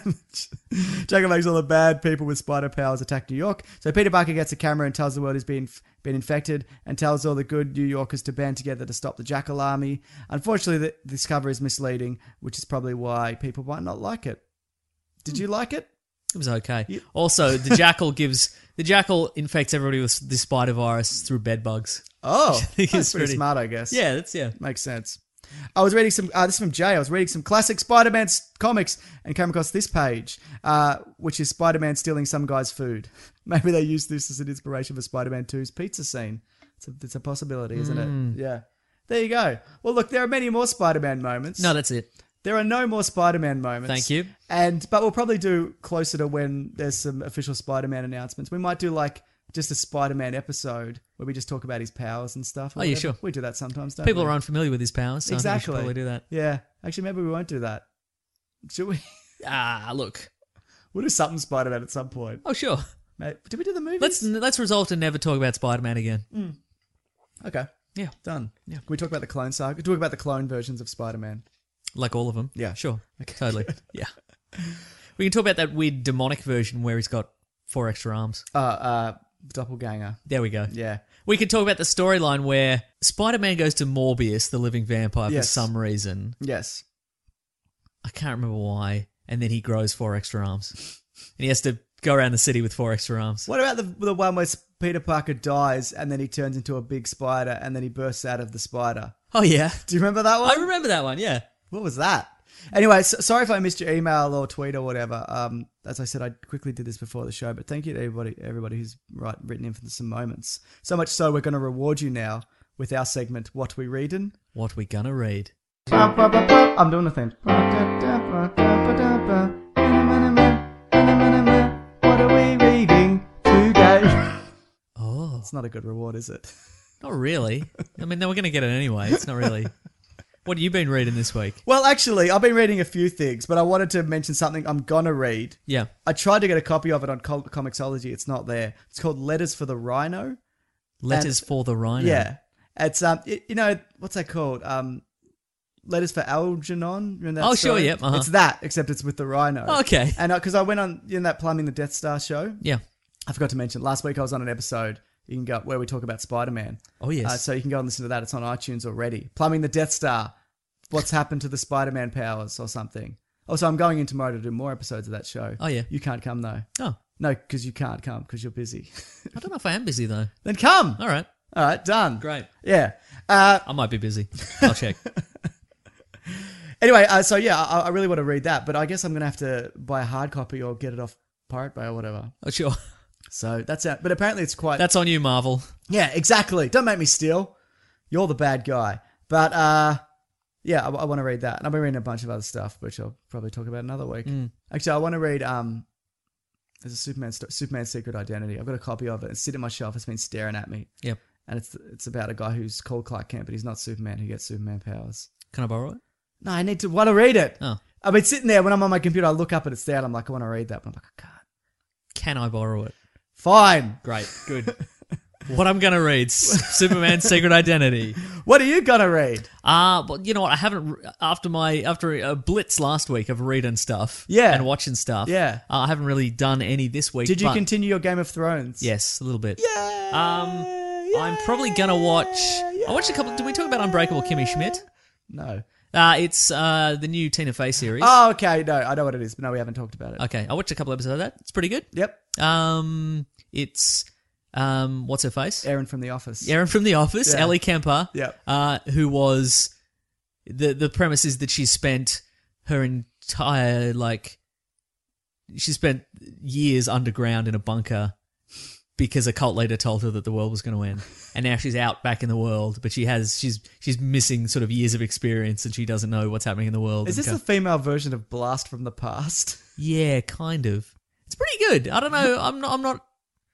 Jackal makes all the bad people with spider powers attack New York. So Peter Parker gets a camera and tells the world he's been been infected, and tells all the good New Yorkers to band together to stop the Jackal army. Unfortunately, the, this cover is misleading, which is probably why people might not like it. Did you like it? It was okay. Yeah. Also, the Jackal gives the Jackal infects everybody with the spider virus through bed bugs. Oh, I think that's it's pretty, pretty smart, I guess. Yeah, that's yeah, makes sense. I was reading some. Uh, this is from Jay. I was reading some classic Spider-Man comics and came across this page, uh, which is Spider-Man stealing some guy's food. Maybe they used this as an inspiration for Spider-Man two's pizza scene. It's a, it's a possibility, isn't Mm. it? Yeah. There you go. Well, look, there are many more Spider-Man moments. No, that's it. There are no more Spider-Man moments. Thank you. And but we'll probably do closer to when there's some official Spider-Man announcements. We might do like just a Spider-Man episode where we just talk about his powers and stuff. Oh, yeah, sure. We do that sometimes, don't People we? are unfamiliar with his powers, so exactly. I think we should probably do that. Yeah. Actually, maybe we won't do that. Should we? Ah, look. We'll do something Spider-Man at some point. Oh, sure. Mate, did we do the movies? Let's let's resolve to never talk about Spider-Man again. Mm. Okay. Yeah. Done. Yeah. Can we talk about the clone saga? Talk about the clone versions of Spider-Man. Like all of them? Yeah. Sure. Okay, Totally. good. Yeah. We can talk about that weird demonic version where he's got four extra arms. Uh, uh, Doppelganger. There we go. Yeah. We could talk about the storyline where Spider-Man goes to Morbius, the living vampire, Yes. for some reason. Yes. I can't remember why. And then he grows four extra arms. And he has to go around the city with four extra arms. What about the the one where Peter Parker dies and then he turns into a big spider and then he bursts out of the spider? Oh, yeah. Do you remember that one? I remember that one, yeah. What was that? Anyway, so, sorry if I missed your email or tweet or whatever. Um, as I said, I quickly did this before the show, but thank you to everybody, everybody who's write, written in for some moments. So much so, we're going to reward you now with our segment, What We Readin'. What we gonna read? I'm doing the thing. What are we reading today? Oh. It's not a good reward, is it? Not really. I mean, they were going to get it anyway. It's not really. What have you been reading this week? Well, actually, I've been reading a few things, but I wanted to mention something I'm going to read. Yeah. I tried to get a copy of it on Com- Comixology. It's not there. It's called Letters for the Rhino. Letters And- for the Rhino. Yeah. It's, um, it, you know, what's that called? Um, Letters for Algernon. Remember that Oh, sure, story? yep, uh-huh. It's that, except it's with the rhino. Oh, okay. And because I went on in that Plumbing the Death Star show. Yeah. I forgot to mention, last week I was on an episode you can go where we talk about Spider-Man. Oh, yes. Uh, so you can go and listen to that. It's on iTunes already. Plumbing the Death Star. What's happened to the Spider-Man powers or something. Also, I'm going in tomorrow to do more episodes of that show. Oh, yeah. You can't come, though. Oh. No, because you can't come because you're busy. I don't know if I am busy, though. Then come. All right. All right, done. Great. Yeah. Uh, I might be busy. I'll check. Anyway, uh, so yeah, I, I really want to read that, but I guess I'm going to have to buy a hard copy or get it off Pirate Bay or whatever. Oh, sure. So that's it. But apparently it's quite... That's on you, Marvel. Yeah, exactly. Don't make me steal. You're the bad guy. But uh, yeah, I, I want to read that. And I've been reading a bunch of other stuff, which I'll probably talk about another week. Mm. Actually, I want to read... Um, there's a Superman sto- Superman Secret Identity. I've got a copy of it. It's sitting on my shelf. It's been staring at me. Yep. And it's it's about a guy who's called Clark Kent, but he's not Superman, who gets Superman powers. Can I borrow it? No, I need to want to read it. Oh. I've been sitting there when I'm on my computer. I look up and it's there, and I'm like, I want to read that, but I'm like, I can't. Can I borrow it? Fine. Great. Good. What I'm gonna read: Superman Secret Identity. What are you gonna read? Ah, uh, well, you know what? I haven't after my after a blitz last week of reading stuff, yeah, and watching stuff. Yeah, uh, I haven't really done any this week. Did you but continue your Game of Thrones? Yes, a little bit. Yeah. Um, yeah, I'm probably gonna watch. Yeah. I watched a couple. Did we talk about Unbreakable Kimmy Schmidt? No. Uh, it's uh, the new Tina Fey series. Oh, okay. No, I know what it is, but no, we haven't talked about it. Okay, I watched a couple episodes of that. It's pretty good. Yep. Um, it's um, what's her face? Erin from The Office. Erin from The Office. Yeah. Ellie Kemper. Yep. Uh, who was the the premise is that she spent her entire like she spent years underground in a bunker because a cult leader told her that the world was going to end, and now she's out back in the world, but she has she's she's missing sort of years of experience, and she doesn't know what's happening in the world. Is this the female version of Blast from the Past? Yeah, kind of. It's pretty good. I don't know. I'm not. I'm not.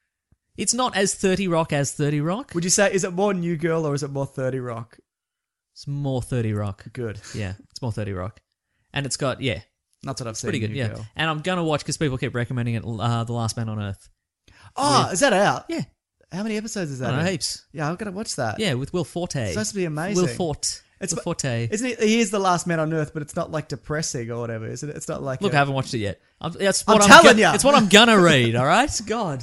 It's not as thirty Rock as thirty Rock. Would you say is it more New Girl or is it more thirty Rock? It's more thirty Rock. Good. Yeah, it's more thirty Rock, and it's got yeah. That's what I've it's seen. Pretty good. New Yeah, Girl. and I'm gonna watch because people keep recommending it. Uh, The Last Man on Earth. Oh, with, is that out? Yeah. How many episodes is that? I don't know, in? heaps. Yeah, I've got to watch that. Yeah, with Will Forte. It's supposed to be amazing. Will Forte. It's Will Forte. Isn't it? He is the last man on Earth, but it's not like depressing or whatever, is it? It's not like. Look, a, I haven't watched it yet. I'm, that's I'm what I'm, telling go- you. It's what I'm gonna read. All right. God.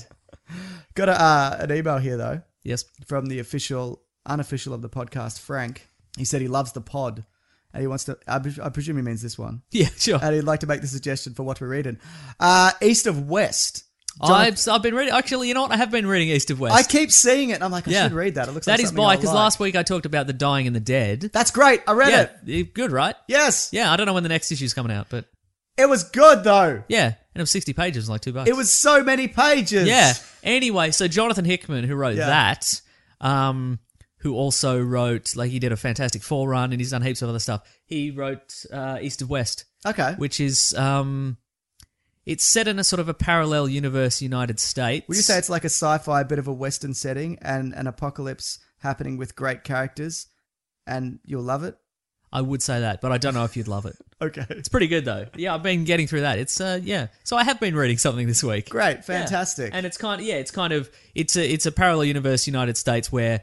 Got a, uh, an email here though. Yes. From the official, unofficial of the podcast, Frank. He said he loves the pod, and he wants to. I, I presume he means this one. Yeah, sure. And he'd like to make the suggestion for what we're reading. Uh, East of West. I've, I've been reading. Actually, you know what? I have been reading East of West. I keep seeing it, and I'm like, I yeah. should read that. It looks that like is something by I'll because like. last week I talked about the dying and the dead. That's great. I read yeah, it. Good, right? Yes. Yeah, I don't know when the next issue's coming out, but it was good though. Yeah, and it was sixty pages, like two bucks. It was so many pages. Yeah. Anyway, so Jonathan Hickman, who wrote Yeah. that, um, who also wrote, like, he did a Fantastic Four run, and he's done heaps of other stuff. He wrote uh, East of West. Okay. Which is, um, it's set in a sort of a parallel universe, United States. Would you say it's like a sci-fi, bit of a Western setting, and an apocalypse happening with great characters, and you'll love it? I would say that, but I don't know if you'd love it. Okay. It's pretty good, though. Yeah, I've been getting through that. It's, uh, yeah. So I have been reading something this week. Great. Fantastic. Yeah. And it's kind of, yeah, it's kind of, it's a, it's a parallel universe, United States, where...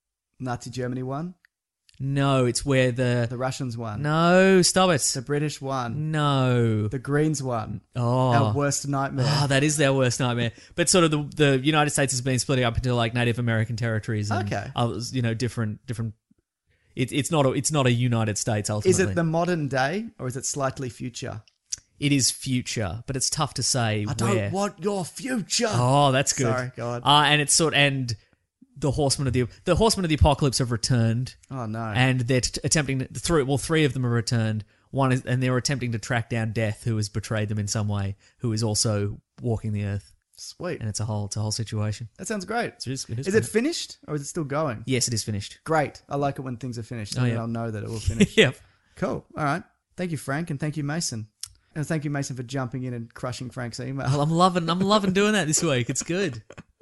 Nazi Germany won? No, it's where the... The Russians won. No, stop it. The British won. No. The Greens won. Oh. Our worst nightmare. Oh, that is their worst nightmare. But sort of the the United States has been splitting up into like Native American territories and Okay. others, you know, different different. It, it's not a it's not a United States ultimately. Is it the modern day or is it slightly future? It is future, but it's tough to say I where. don't want your future. Oh, that's good. Sorry, God. Uh, and it's sort and the horsemen of the the horsemen of the apocalypse have returned. Oh no! And they're t- attempting to, three. Well, three of them have returned. One is, and they're attempting to track down Death, who has betrayed them in some way, who is also walking the earth. Sweet. And it's a whole it's a whole situation. That sounds great. It is, it is, is it finished or is it still going? Yes, it is finished. Great. I like it when things are finished. Oh, And yeah. then I'll know that it will finish. Yep. Cool. All right. Thank you, Frank, and thank you, Mason. And thank you, Mason, for jumping in and crushing Frank's email. Well, I'm loving I'm loving doing that this week. It's good.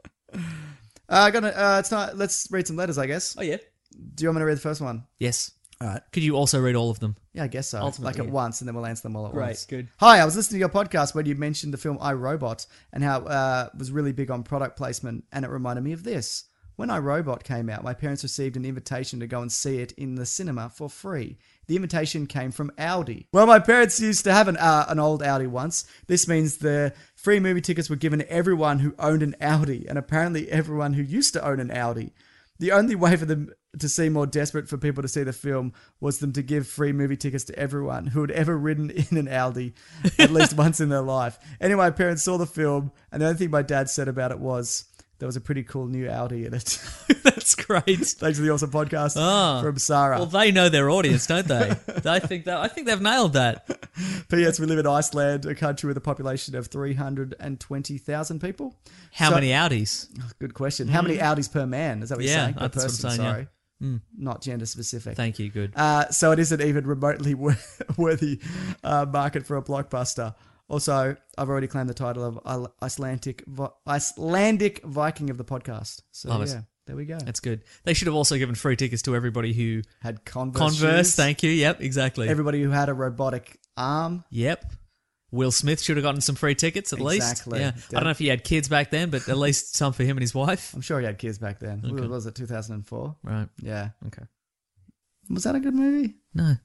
Uh, gonna. Uh, it's not. Let's read some letters, I guess. Oh yeah. Do you want me to read the first one? Yes. All right. Could you also read all of them? Yeah, I guess so. Ultimately, like at yeah. once, and then we'll answer them all at Great, once. good. Hi, I was listening to your podcast when you mentioned the film I, Robot and how uh, it was really big on product placement, and it reminded me of this. When I, Robot came out, my parents received an invitation to go and see it in the cinema for free. The invitation came from Audi. Well, my parents used to have an uh, an old Audi once. This means the free movie tickets were given to everyone who owned an Audi, and apparently everyone who used to own an Audi. The only way for them to seem more desperate for people to see the film was them to give free movie tickets to everyone who had ever ridden in an Audi at least once in their life. Anyway, my parents saw the film, and the only thing my dad said about it was, there was a pretty cool new Audi in it. That's great. Thanks for the awesome podcast Ah. from Sarah. Well, they know their audience, don't they? I think that I think they've nailed that. P S. We live in Iceland, a country with a population of three hundred twenty thousand people. How So- many Audis? Good question. How many Audis per man? Is that what you're Yeah, saying? Per that's what I'm person, saying, yeah. sorry. Not gender specific. Thank you. Good. Uh, so it isn't even remotely wor- worthy uh, market for a blockbuster. Also, I've already claimed the title of I- Icelandic Vi- Icelandic Viking of the podcast. So Love it. yeah, there we go. That's good. They should have also given free tickets to everybody who Had Converse. Converse. shoes. Thank you. Yep. Exactly. Everybody who had a robotic arm. Yep. Will Smith should have gotten some free tickets at Exactly. least. Yeah. I don't know if he had kids back then, but at least some for him and his wife. I'm sure he had kids back then. Okay. What was it, two thousand four? Right. Yeah. Okay. Was that a good movie? No.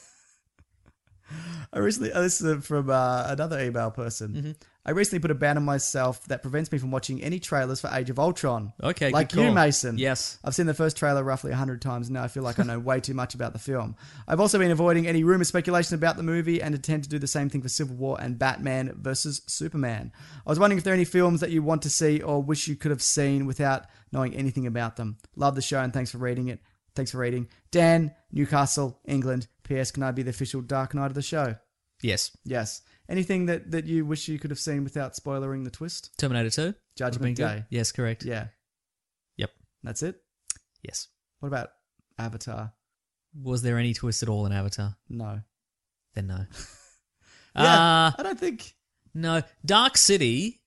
I recently, oh, this is from uh, another email person. Mm-hmm. I recently put a ban on myself that prevents me from watching any trailers for Age of Ultron. Okay, like good you, call. Mason. Yes. I've seen the first trailer roughly one hundred times. Now I feel like I know way too much about the film. I've also been avoiding any rumor speculation about the movie and intend to do the same thing for Civil War and Batman versus Superman. I was wondering if there are any films that you want to see or wish you could have seen without knowing anything about them. Love the show and thanks for reading it. Thanks for reading. Dan, Newcastle, England. P S. Can I be the official Dark Knight of the show? Yes. Yes. Anything that, that you wish you could have seen without spoilering the twist? Terminator two. Judgment Would've been Day. good. Yes, correct. Yeah. Yep. That's it? Yes. What about Avatar? Was there any twist at all in Avatar? No. Then no. Yeah, Uh, I don't think... no. Dark City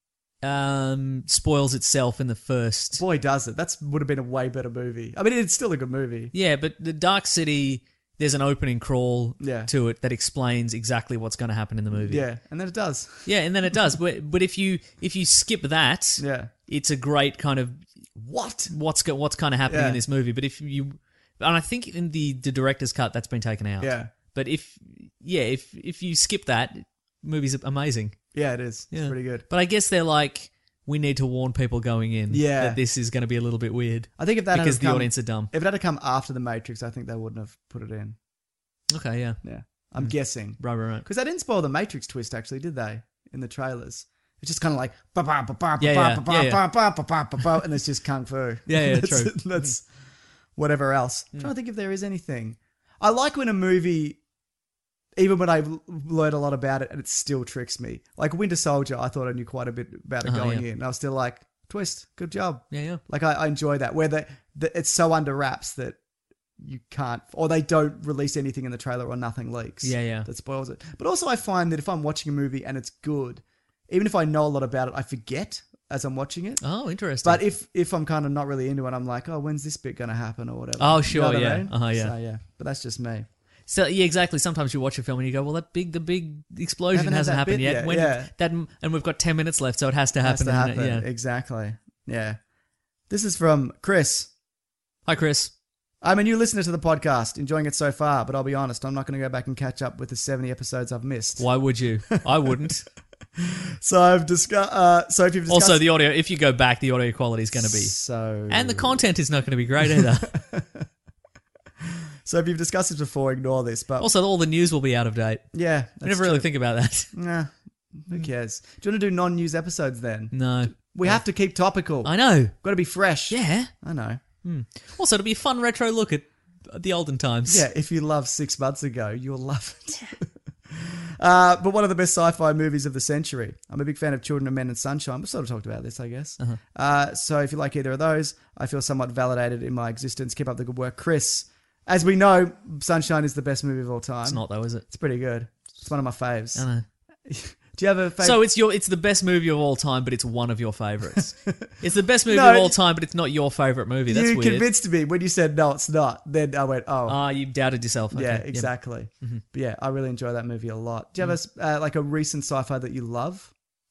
um, spoils itself in the first. Boy, does it. That would have been a way better movie. I mean, it's still a good movie. Yeah, but the Dark City, there's an opening crawl Yeah. to it that explains exactly what's going to happen in the movie. Yeah, and then it does. Yeah, and then it does. But but if you if you skip that, Yeah. it's a great kind of What? what's go, what's kind of happening Yeah. in this movie. But if you, and I think in the, the director's cut that's been taken out. Yeah. But if yeah, if if you skip that, movie's amazing. Yeah, it is. Yeah. It's pretty good. But I guess they're like, we need to warn people going in Yeah. that this is going to be a little bit weird. I think if that because had the come, audience are dumb. If it had to come after The Matrix, I think they wouldn't have put it in. Okay, yeah, Yeah. I'm guessing. right, right, right. Because they didn't spoil the Matrix twist, actually, did they? In the trailers. It's just kind of like, ba ba ba ba Yeah, ba yeah, ba ba yeah, yeah. ba ba ba ba ba ba, and it's just kung fu. Yeah, yeah, that's, true. That's whatever else. I'm trying to think if there is anything. I like when a movie, even when I've learned a lot about it, and it still tricks me. Like Winter Soldier, I thought I knew quite a bit about it Uh-huh, going yeah. in. And I was still like, twist, good job. Yeah, yeah. Like I, I enjoy that, where the, the it's so under wraps that you can't, or they don't release anything in the trailer or nothing leaks. Yeah, yeah. That spoils it. But also I find that if I'm watching a movie and it's good, even if I know a lot about it, I forget as I'm watching it. Oh, interesting. But if if I'm kind of not really into it, I'm like, oh, when's this bit going to happen or whatever. Oh, You sure, know what I yeah. mean? Uh-huh, yeah. So, yeah. But that's just me. So yeah, exactly. Sometimes you watch a film and you go, "Well, that big, the big explosion Haven't had hasn't that happened bit yet." yet, When yeah. that, and we've got ten minutes left, so it has to Has happen. to and, happen. Yeah. Exactly. Yeah. This is from Chris. Hi, Chris. I'm a new listener to the podcast, enjoying it so far, but I'll be honest, I'm not going to go back and catch up with the seventy episodes I've missed. Why would you? I wouldn't. So I've discussed. Uh, so if you've discussed, Also, the audio. If you go back, the audio quality is going to be, so and the content is not going to be great either. So if you've discussed this before, ignore this. But Also, all the news will be out of date. yeah, I that's never really true. think about that. Nah, who cares? Do you want to do non-news episodes then? No, We have to keep topical. I know. Got to be fresh. Yeah. I know. Also, it'll be a fun retro look at the olden times. Yeah, if you loved Six Months Ago, you'll love it. uh, but one of the best sci-fi movies of the century. I'm a big fan of Children of Men and Sunshine. We've sort of talked about this, I guess. Uh-huh. Uh, so if you like either of those, I feel somewhat validated in my existence. Keep up the good work. Chris, as we know, Sunshine is the best movie of all time. It's not though, is it? It's pretty good. It's one of my faves. I know. Do you have a favorite? So it's your it's the best movie of all time, but it's one of your favorites. It's the best movie No, of all time, but it's not your favorite movie. That's you weird. convinced me when you said no, it's not. Then I went, oh, Ah, you doubted yourself. Okay. yeah, exactly. But yeah, I really enjoy that movie a lot. Do you have a uh, like a recent sci-fi that you love?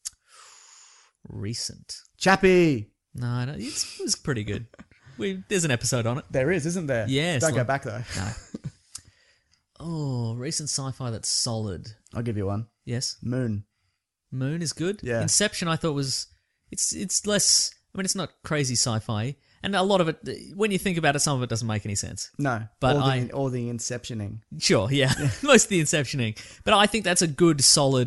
Recent. Chappie. No, no it's, it's pretty good. We there's an episode on it. There is, isn't there? Yeah, it's Don't go like- back though. No. Oh, recent sci-fi that's solid. I'll give you one. Yes. Moon. Moon is good. Yeah. Inception, I thought was it's it's less. I mean, it's not crazy sci-fi, and a lot of it. When you think about it, some of it doesn't make any sense. No, But all I- the, all the inceptioning. Sure, yeah, most of the inceptioning, but I think that's a good, solid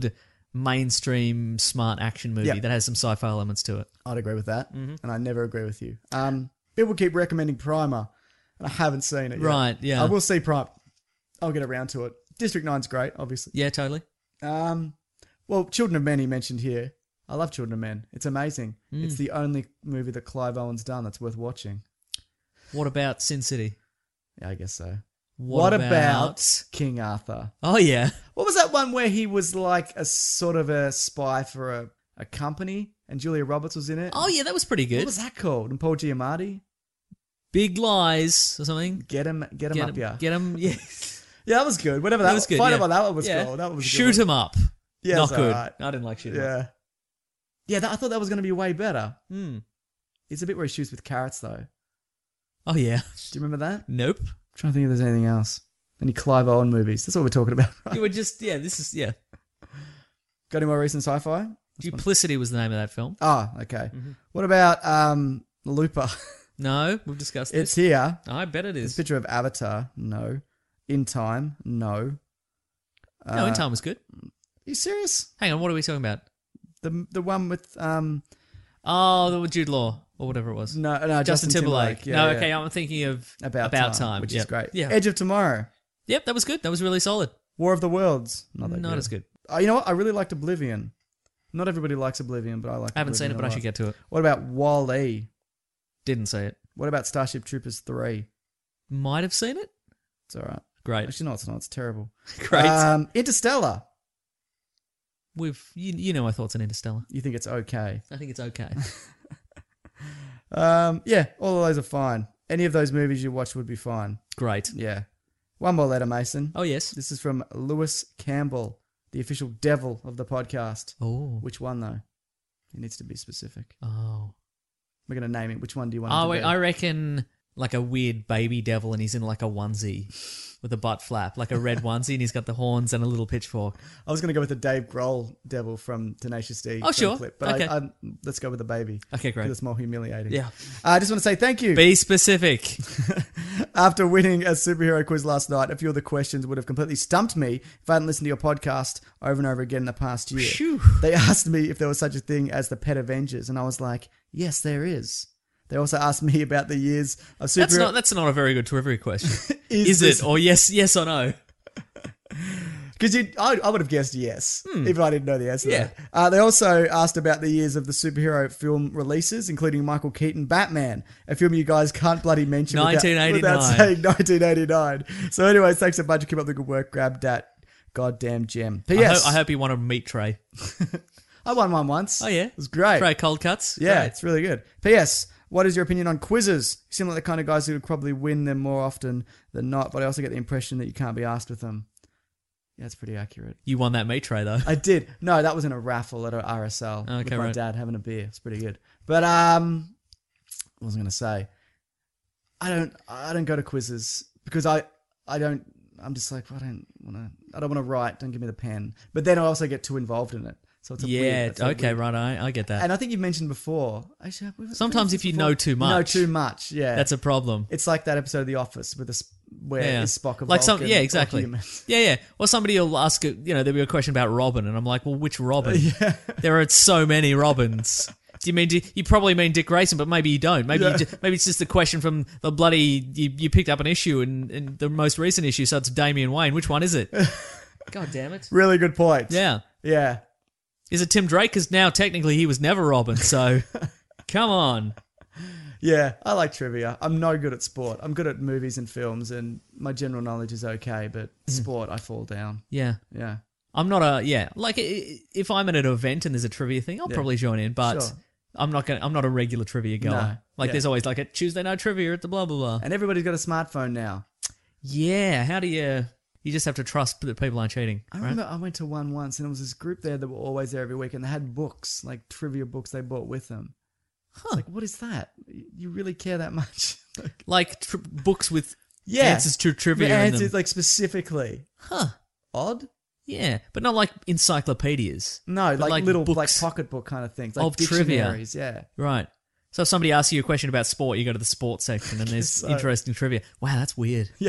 mainstream smart action movie Yep. that has some sci-fi elements to it. I'd agree with that, Mm-hmm. and I never agree with you. Um, people keep recommending Primer, and I haven't seen it yet. Right, yeah. I will see Primer. I'll get around to it. District nine's great, obviously. Yeah, totally. Um, well, Children of Men he mentioned here. I love Children of Men. It's amazing. Mm. It's the only movie that Clive Owen's done that's worth watching. What about Sin City? Yeah, I guess so. What What, about- about... King Arthur? Oh, yeah. What was that one where he was like a sort of a spy for a, a company and Julia Roberts was in it? Oh, yeah, that was pretty good. What was that called? And Paul Giamatti? Big Lies or something. Get him, get him Get up, him, yeah. get him, yeah. Yeah, that was good. Whatever that, That was good, Find yeah. out what that one was Yeah. called. That was a good Shoot one. him up. Yeah, Not it's good. alright. I didn't like Shoot 'em Yeah. Up. Yeah, that, I thought that was going to be way better. Hmm. It's a bit where he shoots with carrots, though. Oh, yeah. Do you remember that? I'm Nope. trying to think if there's anything else. Any Clive Owen movies. That's what we're talking about, right? You were just, yeah, this is, yeah. Got any more recent sci-fi? Duplicity was the name of that film. Ah, okay. Mm-hmm. What about um, Looper? No, we've discussed It's this. here. I bet it There's a is. picture of Avatar. No. In Time. No. No, In Uh, Time was good. Are you serious? Hang on, what are we talking about? The the one with um Oh, the Jude Law or whatever it was. no no Justin, Timberlake. Yeah, no, yeah. okay, I'm thinking of About, About Time, Time, which yep. is great. Yeah. Edge of Tomorrow. Yep, that was good. That was really solid. War of the Worlds. Not, that Not good. as good. Uh, you know what? I really liked Oblivion. Not everybody likes Oblivion, but I like. I haven't seen Oblivion it, but a I lot. should get to it. What about Wall-E? Didn't see it. What about Starship Troopers three? Might have seen it. It's all right. Great. Actually, no, it's not. It's terrible. Great. Um, Interstellar. We've you, you know my thoughts on Interstellar. You think it's okay? I think it's okay. Um, yeah, all of those are fine. Any of those movies you watch would be fine. Great. Yeah. One more letter, Mason. Oh yes. This is from Lewis Campbell, the official devil of the podcast. Oh. Which one, though? He needs to be specific. Oh. We're going to name it. Which one do you want Oh, it to wait, be? I reckon like a weird baby devil, and he's in like a onesie with a butt flap, like a red onesie, and he's got the horns and a little pitchfork. I was going to go with the Dave Grohl devil from Tenacious D. Oh, sure. Clip, but Okay. I, I, let's go with the baby. Okay, great. 'Cause it's more humiliating. Yeah. Uh, I just want to say thank you. Be specific. After winning a superhero quiz last night, a few of the questions would have completely stumped me if I hadn't listened to your podcast over and over again in the past year. Phew. They asked me if there was such a thing as the Pet Avengers, and I was like, yes, there is. They also asked me about the years of superhero... That's not that's not a very good trivia question. Is Is, this- it? Or yes, yes or no? Because I, I would have guessed yes if I didn't know the answer. to Yeah. that. Uh, they also asked about the years of the superhero film releases, including Michael Keaton Batman, a film you guys can't bloody mention without- nineteen eighty-nine. without saying nineteen eighty-nine. So anyways, thanks a bunch. Keep up the good work. Grab that goddamn gem. P I, S. hope, I hope you want a meat tray. I won one once. Oh yeah, It was great. Tray cold cuts. Yeah, Great. it's really good. P S. What is your opinion on quizzes? You seem like the kind of guys who would probably win them more often than not, but I also get the impression that you can't be asked with them. Yeah, that's pretty accurate. You won that meat tray though. I did. No, that was in a raffle at a R S L Okay, with my right. dad having a beer. It's pretty good. But um, what was I going to say? I don't. I don't go to quizzes because I. I don't. I'm just like I don't want to. I don't want to write. Don't give me the pen. But then I also get too involved in it. So it's a yeah. weird, it's a okay. weird- Right. I, I get that. And I think you mentioned before. Actually, we've- Sometimes we've if you before. know too You know much. too much. Yeah, That's a problem. It's like that episode of The Office with a s- where Yeah. is Spock a like some, Vulcan yeah, or exactly. human? Yeah, yeah. Or somebody will ask, a- you know, there'll be a question about Robin, and I'm like, well, which Robin? Yeah. There are so many Robins. Do you mean you probably mean Dick Grayson, but maybe you don't. Maybe Yeah. you just, maybe it's just a question from the bloody you, you picked up an issue in, in the most recent issue, so it's Damian Wayne. Which one is it? God damn it! Really good point. Yeah, Yeah. is it Tim Drake? Because now technically he was never Robin. So come on. Yeah, I like trivia. I'm no good at sport. I'm good at movies and films, and my general knowledge is okay, but sport, I fall down. Yeah, Yeah. I'm not a yeah. Like i- if I'm at an event and there's a trivia thing, I'll Yeah. probably join in. But Sure. I'm not gonna. I'm not a regular trivia goer. No. Like Yeah. there's always like a Tuesday night trivia at the blah blah blah. And everybody's got a smartphone now. Yeah, how do you? You just have to trust that people aren't cheating. I right? remember I went to one once, and there was this group there that were always there every week, and they had books, like trivia books they bought with them. It's like, what is that? You really care that much? Like, Like tr- books with yeah. answers to trivia The in answers, them. like, specifically. Huh. Odd? Yeah, but not like encyclopedias. No, But like, little, like, books pocketbook kind of things. Like of trivia. dictionaries, yeah. Right. So if somebody asks you a question about sport, you go to the sports section and there's So- interesting trivia. Wow, that's weird. Yeah.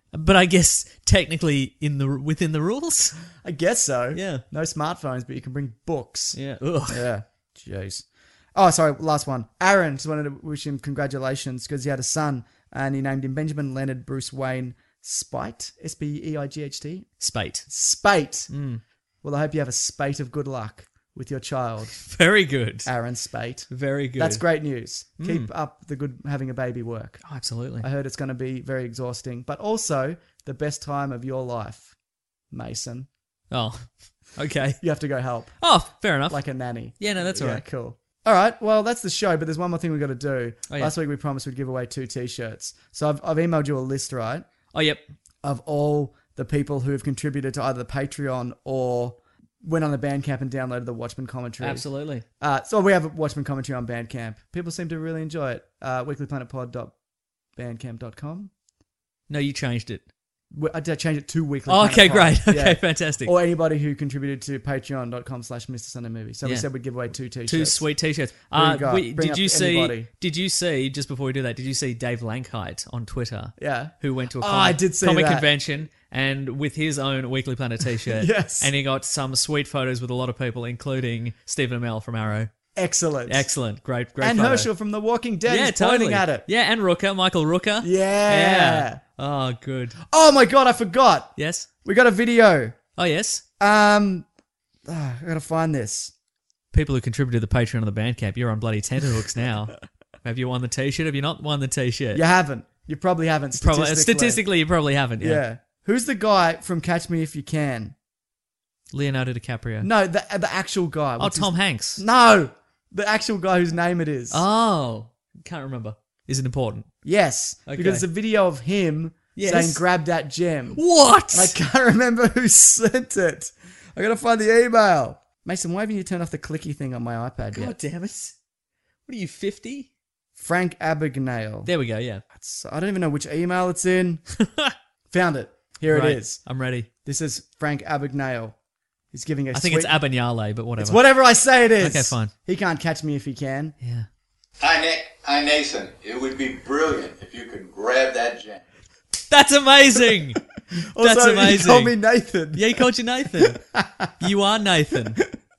But I guess technically in the within the rules. I guess so. Yeah. No smartphones, but you can bring books. Yeah. Ugh. Yeah. Jeez. Oh, sorry. Last one. Aaron just wanted to wish him congratulations because he had a son and he named him Benjamin Leonard Bruce Wayne Speight. S P E I G H T. Spate. Spate. Mm. Well, I hope you have a spate of good luck with your child. Very good. Aaron Spate. Very good. That's great news. Mm. Keep up the good having a baby work. Oh, absolutely. I heard it's going to be very exhausting, but also the best time of your life, Mason. Oh, okay. You have to go help. Oh, fair enough. Like a nanny. Yeah, no, that's all yeah, right. Cool. All right, well, that's the show, but there's one more thing we've got to do. Oh, yeah. Last week we promised we'd give away two T-shirts. So I've, I've emailed you a list, right? Oh, yep. Of all the people who have contributed to either the Patreon or went on the Bandcamp and downloaded the Watchmen commentary. Absolutely. Uh, so we have a Watchmen commentary on Bandcamp. People seem to really enjoy it. Uh, weekly planet pod dot bandcamp dot com. No, you changed it. I did change it to Weekly Oh, Planet okay, Pod. great. Okay, Yeah. fantastic. Or anybody who contributed to patreon dot com slash Mister Sunday Movie. So we Yeah. said we'd give away two T-shirts. Two sweet T-shirts. Who you Uh, got? we, Bring did up you see? anybody. Did you see? Just before we do that, did you see Dave Lankheit on Twitter? Yeah. Who went to a Oh, comic, I did see comic that. convention and with his own Weekly Planet T-shirt. Yes. And he got some sweet photos with a lot of people, including Stephen Amell from Arrow. Excellent. Excellent. Great. Great. And photo. Herschel from The Walking Dead. Yeah, He's totally. pointing at it. Yeah, and Rooker, Michael Rooker. Yeah. Yeah. Oh, good. Oh my God, I forgot. Yes. We got a video. Oh, yes. Um, ah, I gotta find this. People who contributed to the Patreon of the Bandcamp, you're on bloody tenterhooks now. Have you won the T-shirt? Have you not won the T-shirt? You haven't. You probably haven't. Probably, Statistically, statistically, you probably haven't. Yeah. Yeah. Who's the guy from Catch Me If You Can? Leonardo DiCaprio. No, the the actual guy. Oh, What's his- Tom Hanks. No, the actual guy whose name it is. Oh, can't remember. Is it important? Yes, Okay. because it's a video of him Yes. saying "grab that gem." What? And I can't remember who sent it. I gotta find the email. Mason, why haven't you turned off the clicky thing on my iPad God yet? damn it! What are you, fifty? Frank Abagnale. There we go. Yeah. That's, I don't even know which email it's in. Found it. Here Right. it is. I'm ready. This is Frank Abagnale. He's giving a I think sweet- it's Abanyale, but whatever. It's whatever I say it is. Okay, fine. He can't catch me if he can. Yeah. Hi, Nick. Hi, Nathan. It would be brilliant if you could grab that gem. That's amazing. Also, That's amazing. he called me Nathan. Yeah, he called you Nathan. You are Nathan.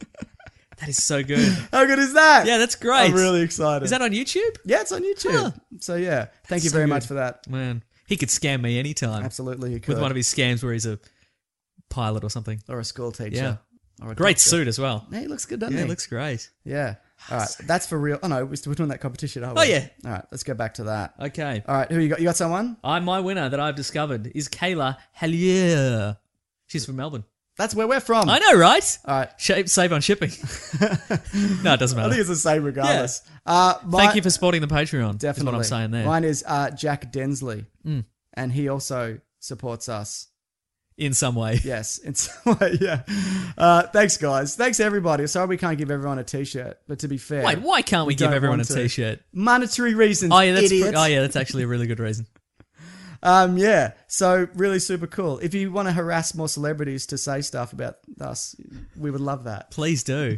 That is so good. How good is that? Yeah, that's great. I'm really excited. Is that on YouTube? Yeah, it's on YouTube. Huh. So yeah, thank you so very good. much for that. Man, he could scam me anytime. Absolutely, he could. With one of his scams where he's a pilot or something. Or a school teacher. Yeah. Or a Great doctor. suit as well. Yeah, he looks good, doesn't Yeah, he? looks great. Yeah. All right, that's for real. Oh no, we're still doing that competition, aren't we? Oh, yeah. All right, let's go back to that. Okay. All right, who you got? You got someone? I my winner that I've discovered is Kayla Hellier. She's from Melbourne. That's where we're from. I know, right? All right. Shape, save on shipping. No, it doesn't I matter. think it's the same regardless. Uh, my- Thank you for supporting the Patreon. Definitely. Is what I'm saying there. Mine is uh, Jack Densley, Mm. and he also supports us. In some way. Yes, in some way, yeah. Uh, thanks, guys. Thanks, everybody. Sorry we can't give everyone a T-shirt, but to be fair... Wait, why can't we, we give don't everyone a want to. T-shirt? Monetary reasons, Oh yeah, that's idiots. pre- oh yeah, that's actually a really good reason. Um, yeah, so really super cool. If you want to harass more celebrities to say stuff about us, we would love that. Please do.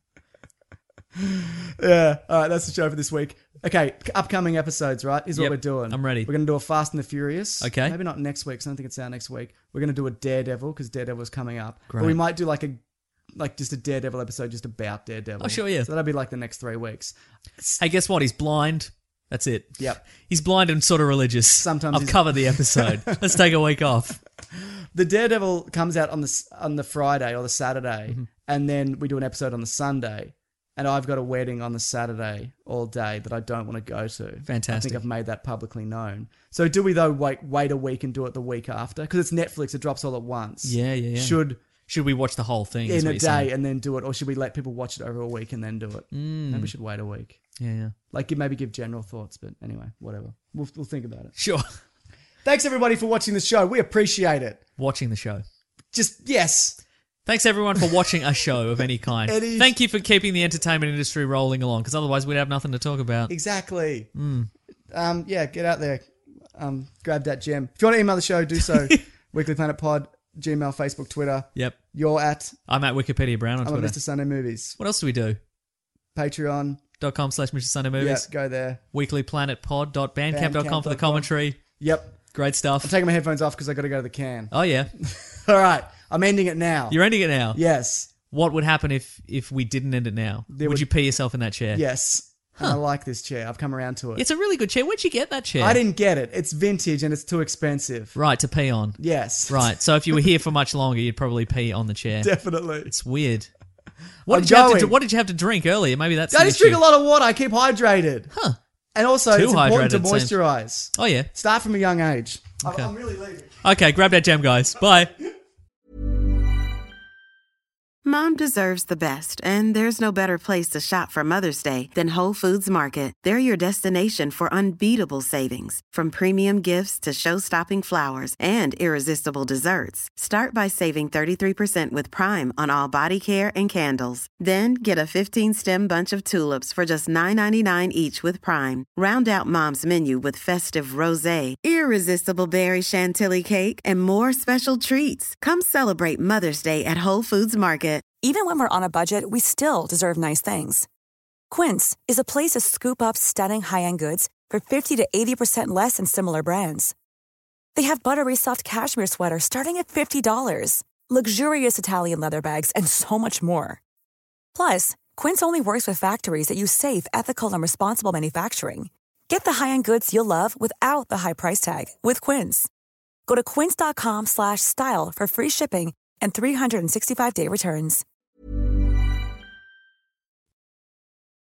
Yeah, all right, that's the show for this week. Okay, upcoming episodes, right, is what Yep, we're doing. I'm ready. We're going to do a Fast and the Furious. Okay. Maybe not next week, because I don't think it's out next week. We're going to do a Daredevil, because Daredevil is coming up. Great. But we might do like a like just a Daredevil episode just about Daredevil. Oh, sure, yeah. So that'll be like the next three weeks. Hey, guess what? He's blind. That's it. Yep. He's blind and sort of religious. Sometimes I've he's- covered the episode. Let's take a week off. The Daredevil comes out on the s- on the Friday or the Saturday, Mm-hmm. and then we do an episode on the Sunday. And I've got a wedding on the Saturday all day that I don't want to go to. Fantastic. I think I've made that publicly known. So do we though wait wait a week and do it the week after? Because it's Netflix, it drops all at once. Yeah, yeah, yeah. Should Should we watch the whole thing? is in what a you're day saying. and then do it, or should we let people watch it over a week and then do it? Mm. Maybe we should wait a week. Yeah, yeah. Like maybe give general thoughts, but anyway, whatever. We'll we'll think about it. Sure. Thanks everybody for watching the show. We appreciate it. Watching the show. Just yes. Thanks everyone for watching a show of any kind. Any- Thank you for keeping the entertainment industry rolling along, because otherwise we'd have nothing to talk about. Exactly. Mm. Um, yeah, get out there. Um, grab that gem. If you want to email the show, do so. Weekly Planet Pod, Gmail, Facebook, Twitter. Yep. You're at... I'm at Wikipedia Brown on I'm Twitter. at Mister Sunday Movies. What else do we do? Patreon. Dot com slash Mister Sunday Movies. Yeah, go there. weeklyplanetpod dot bandcamp dot com for the bandcamp dot com. commentary. Yep. Great stuff. I'm taking my headphones off because I got to go to the can. Oh, yeah. All right. I'm ending it now. You're ending it now? Yes. What would happen if, if we didn't end it now? There would, would- you pee yourself in that chair? Yes. Huh. And I like this chair. I've come around to it. It's a really good chair. Where'd you get that chair? I didn't get it. It's vintage and it's too expensive. Right, to pee on. Yes. Right. So if you were here for much longer, you'd probably pee on the chair. Definitely. It's weird. What I'm did you have to going. do, What did you have to drink earlier? Maybe that's I the just issue. drink a lot of water. I keep hydrated. Huh. And also, Too it's important to hydrated, it seems. moisturize. Oh, yeah. Start from a young age. Okay. I'm really leaving. Okay, grab that jam, guys. Bye. Mom deserves the best, and there's no better place to shop for Mother's Day than Whole Foods Market. They're your destination for unbeatable savings, from premium gifts to show-stopping flowers and irresistible desserts. Start by saving thirty-three percent with Prime on all body care and candles. Then get a fifteen-stem bunch of tulips for just nine ninety-nine each with Prime. Round out Mom's menu with festive rosé, irresistible berry chantilly cake, and more special treats. Come celebrate Mother's Day at Whole Foods Market. Even when we're on a budget, we still deserve nice things. Quince is a place to scoop up stunning high-end goods for fifty to eighty percent less than similar brands. They have buttery soft cashmere sweaters starting at fifty dollars, luxurious Italian leather bags, and so much more. Plus, Quince only works with factories that use safe, ethical, and responsible manufacturing. Get the high-end goods you'll love without the high price tag with Quince. Go to quince.com slash style for free shipping and three sixty-five day returns.